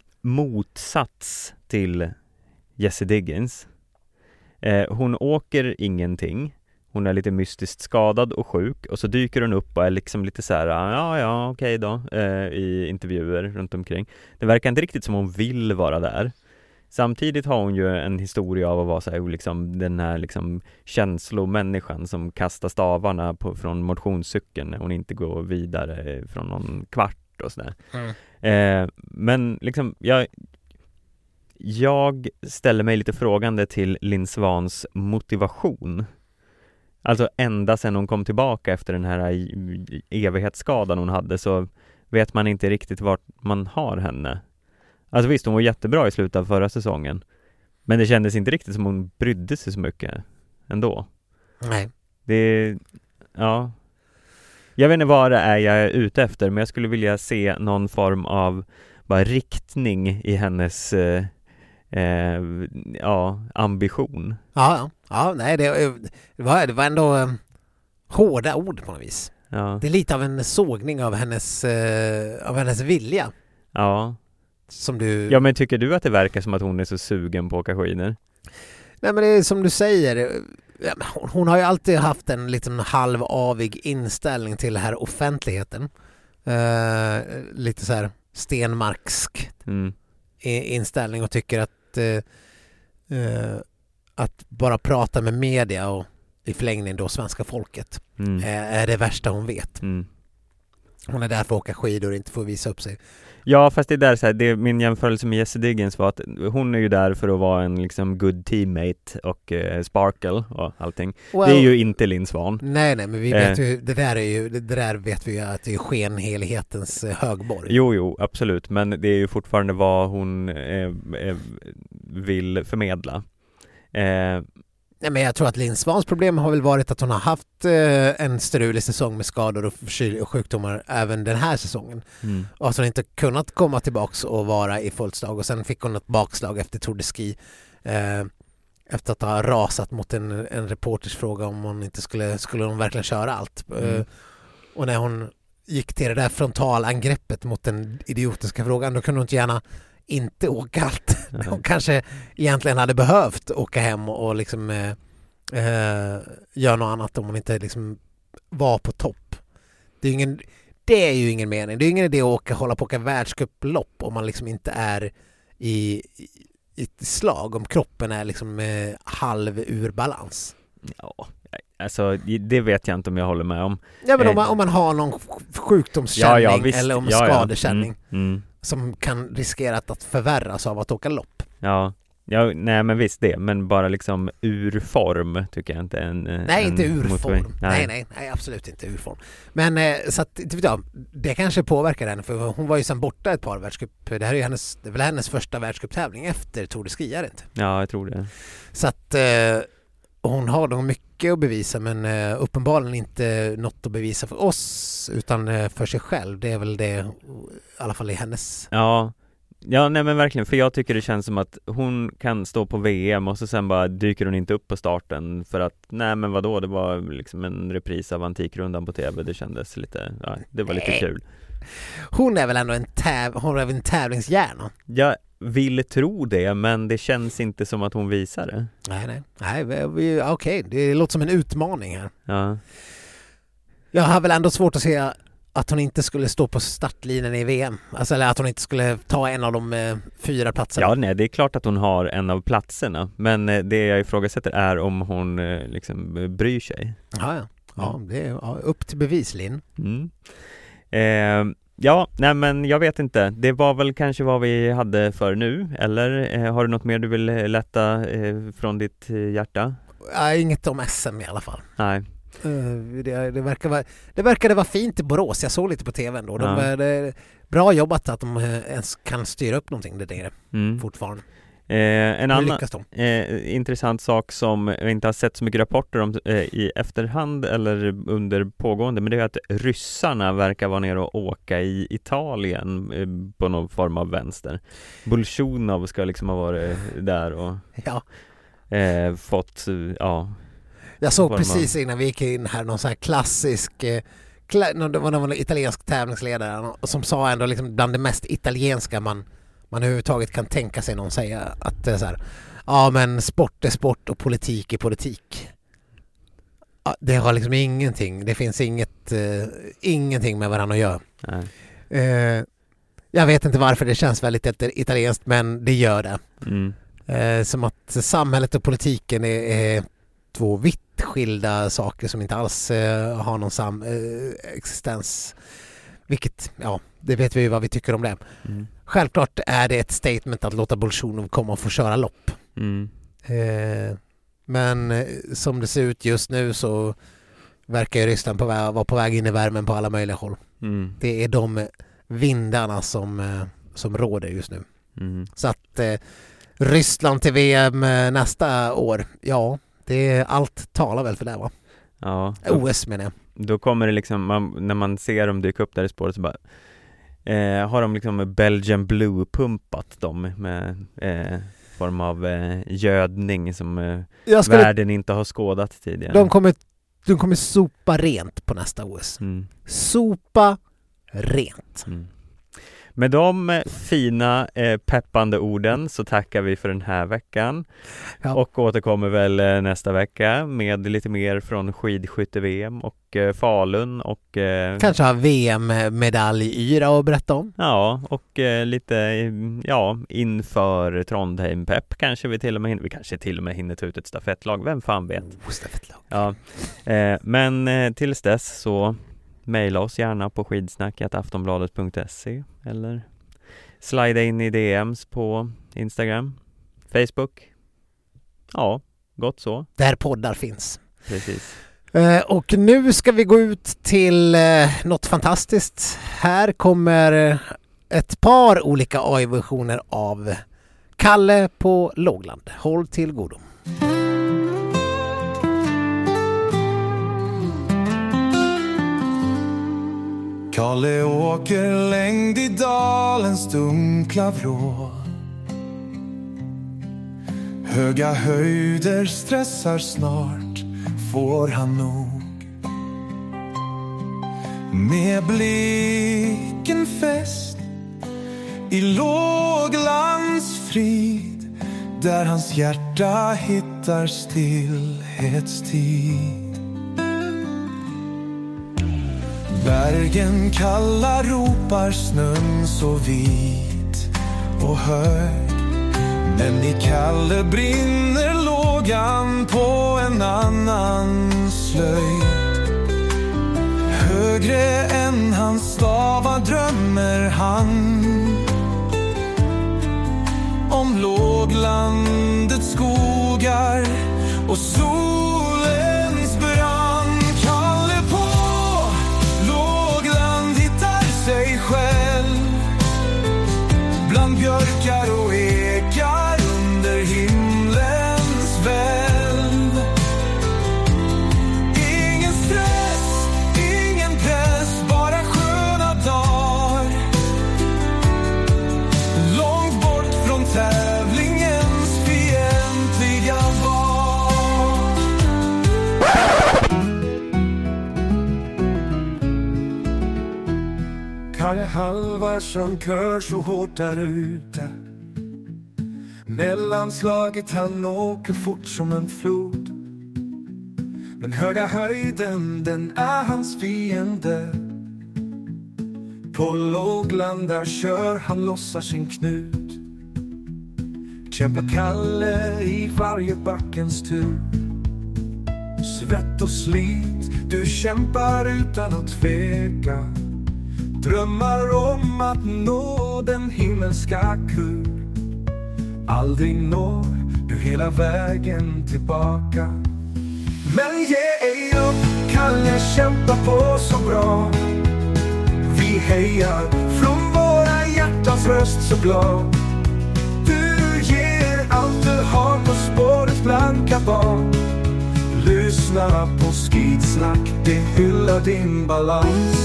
motsats till Jessie Diggins. Eh, hon åker ingenting. Hon är lite mystiskt skadad och sjuk och så dyker hon upp och är liksom lite så här, ja ja okej då, eh, i intervjuer runt omkring. Det verkar inte riktigt som hon vill vara där. Samtidigt har hon ju en historia av att vara så här, liksom, den här liksom känslomänniskan som kastar stavarna på, från motionscykeln när hon inte går vidare från någon kvart och sådär. Mm. Eh, men liksom, jag, jag ställer mig lite frågande till Linn Svans motivation. Alltså ända sedan hon kom tillbaka efter den här evighetsskadan hon hade så vet man inte riktigt vart man har henne. Alltså visst, hon var jättebra i slutet av förra säsongen. Men det kändes inte riktigt som hon brydde sig så mycket ändå. Nej. Det, ja. Jag vet inte vad det är jag är ute efter, men jag skulle vilja se någon form av bara riktning i hennes eh, eh, ja, ambition. Ja, ja. ja nej, det, det, var, det var ändå eh, hårda ord på något vis. Ja. Det är lite av en sågning av hennes, eh, av hennes vilja. Ja. Som du... Ja, men tycker du att det verkar som att hon är så sugen på att åka skidor? Nej, men det är som du säger. Ja, men hon, hon har ju alltid haft en liten halvavig inställning till den här offentligheten. Uh, lite så här Stenmarksk Mm. inställning och tycker att uh, uh, att bara prata med media och i förlängning då svenska folket Mm. uh, är det värsta hon vet. Mm. Hon är där för att åka skidor och inte får visa upp sig. Ja, fast det är där så här, det, min jämförelse med Jessie Diggins var att hon är ju där för att vara en liksom good teammate och eh, sparkle och allting. Well, det är ju inte Linn Svan. Nej, nej, men vi vet Eh. ju, det där är ju, det där vet vi ju att det är skenhelighetens eh, högborg. Jo, jo, absolut. Men det är ju fortfarande vad hon eh, eh, vill förmedla. Eh, Nej, men jag tror att Linn Svans problem har väl varit att hon har haft eh, en strulig säsong med skador och, förkyl- och sjukdomar även den här säsongen. mm. Och att hon inte kunnat komma tillbaks och vara i fullt slag. Och sen fick hon ett bakslag efter Tour de Ski. Eh, efter att ha rasat mot en, en reporters fråga om hon inte skulle, skulle hon verkligen köra allt. Mm. Eh, och när hon gick till det där frontalangreppet mot den idiotiska frågan, då kunde hon inte gärna inte åka allt. Nej. Hon kanske egentligen hade behövt åka hem och, och liksom eh, eh, göra något annat om hon inte liksom var på topp. Det är, ingen, det är ju ingen mening. Det är ingen idé att åka, hålla på att åka världscuplopp om man liksom inte är i, i, i ett slag, om kroppen är liksom eh, halv ur balans. Ja, alltså det vet jag inte om jag håller med om. Ja, men Eh. om man, om man har någon sjukdomskänning Ja, ja, visst. eller om Ja, ja. skadekänning Mm. Mm. som kan riskera att, att förvärras av att åka lopp. Ja, Ja, nej men visst det, men bara liksom ur form tycker jag inte en... Nej, en inte ur motivering. form. Nej. nej, nej, nej, absolut inte ur form. Men eh, så att, inte vet jag, det kanske påverkar henne, för hon var ju sedan borta ett par världscup. Det här är ju hennes, det är väl hennes första världscuptävling efter Tour de Ski, är det inte? Ja, jag tror det. Så att eh, hon har nog mycket att bevisa, men eh, uppenbarligen inte något att bevisa för oss, utan eh, för sig själv. Det är väl det, i alla fall i hennes... Ja, ja nej men verkligen, för jag tycker det känns som att hon kan stå på V M och så sen bara dyker hon inte upp på starten för att, nej men vadå, det var liksom en repris av Antikrundan på T V, det kändes lite, ja, det var lite Nej. kul. Hon är väl ändå en, täv- hon är väl en tävlingshjärna? Jag vill tro det, men det känns inte som att hon visar det. Nej, nej. nej vi, vi, okej, det låter som en utmaning här. Ja. Jag har väl ändå svårt att se att hon inte skulle stå på startlinjen i V M. Alltså, eller att hon inte skulle ta en av de eh, fyra platserna. Ja, nej, det är klart att hon har en av platserna, men eh, det jag ifrågasätter är om hon eh, liksom eh, bryr sig. Ja, ja. Ja, det är ja, upp till bevis, Linn. Mm. Eh, ja, nej men jag vet inte. Det var väl kanske vad vi hade för nu, eller eh, har du något mer du vill lätta eh, från ditt eh, hjärta? Ja, inget om S M i alla fall. Nej. Uh, det, det, verkar vara, det verkade vara fint i Borås. Jag såg lite på tvn då. De, Ja. det, bra jobbat att de eh, ens kan styra upp någonting där nere Mm. fortfarande. Eh, en Hur annan lyckas de? eh, intressant sak som jag inte har sett så mycket rapporter om eh, i efterhand eller under pågående, men det är att ryssarna verkar vara nere och åka i Italien eh, på någon form av vänster. Bolsjunov ska liksom ha varit där och Ja. eh, fått, ja. Jag såg form av- precis innan vi gick in här någon sån här klassisk eh, kla- någon- det var någon italiensk tävlingsledare som sa ändå liksom bland det mest italienska man, man överhuvudtaget kan tänka sig någon säga, att det är så här, ja men sport är sport och politik är politik. Ja, det har liksom ingenting, det finns inget eh, ingenting med varandra att göra. Nej. Eh, jag vet inte varför det känns väldigt italienskt, men det gör det. Mm. Eh, som att samhället och politiken är, är två vitt skilda saker som inte alls eh, har någon sam eh, existens. Vilket, ja, det vet vi ju vad vi tycker om det. Mm. Självklart är det ett statement att låta Bolsjunov komma och få köra lopp. Mm. Eh, men eh, som det ser ut just nu så verkar ju Ryssland på väg, vara på väg in i värmen på alla möjliga håll. Mm. Det är de vindarna som, eh, som råder just nu. Mm. Så att eh, Ryssland till V M nästa år, ja, det är, allt talar väl för det, va? Ja. O S menar jag. Då kommer det liksom, man, när man ser dem dyka upp där i spåret så bara eh, har de liksom Belgian Blue pumpat dem med eh, form av eh, gödning som eh, Jag skulle, världen inte har skådat tidigare. de, kommer, de kommer sopa rent på nästa O S. Mm. Sopa rent. Mm. Med de eh, fina eh, peppande orden så tackar vi för den här veckan. Ja. Och återkommer väl eh, nästa vecka med lite mer från skidskytte-V M och eh, Falun och eh, Kanske har V M-medalj-yra att berätta om. ja, och eh, lite eh, ja, inför Trondheim-pepp kanske vi till och med hinner, vi kanske till och med hinner ta ut ett stafettlag, vem fan vet. Oh, stafettlag. Ja, eh, men eh, tills dess så mejla oss gärna på skidsnack aftonbladet punkt se eller slida in i D Ms på Instagram, Facebook. Ja, gott så. Där poddar finns. Precis. Eh, och nu ska vi gå ut till eh, något fantastiskt. Här kommer ett par olika A I-versioner av Kalle på Lågland. Håll till godo. Kalle åker längd i dalens dunkla vrå. Höga höjder stressar, snart får han nog. Med blicken fäst i låglandsfrid, där hans hjärta hittar stillhetstid. Bergen kalla ropar, snön så vit och hög. Men i Kalle brinner lågan på en annan slöjd. Högre än hans stavar drömmer han om lågan låglandets skogar och solens brand. Kalle på lågland hittar sig själv bland björkar och ekar under himlens välv. Ingen stress, ingen press, bara sköna dagar. Långt bort från tävlingens fientliga val. Kalle Halvarsson kör så hårt där ute. Mellanslaget han åker fort som en flod. Den höga höjden, den är hans fiende. På lågland där kör han lossar sin knut. Kämpar Kalle i varje backens tur. Svett och slit, du kämpar utan att tveka. Drömmar om att nå den himmelska kur. Aldrig når du hela vägen tillbaka. Men ge ej upp, Kalle kämpa på så bra. Vi hejar från våra hjärtans röst så glad. Du ger allt du har på spåret blanka barn. Lyssna på skitsnack, det hyllar din balans.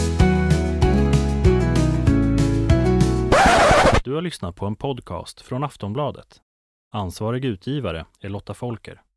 Du har lyssnat på en podcast från Aftonbladet. Ansvarig utgivare är Lotta Folker.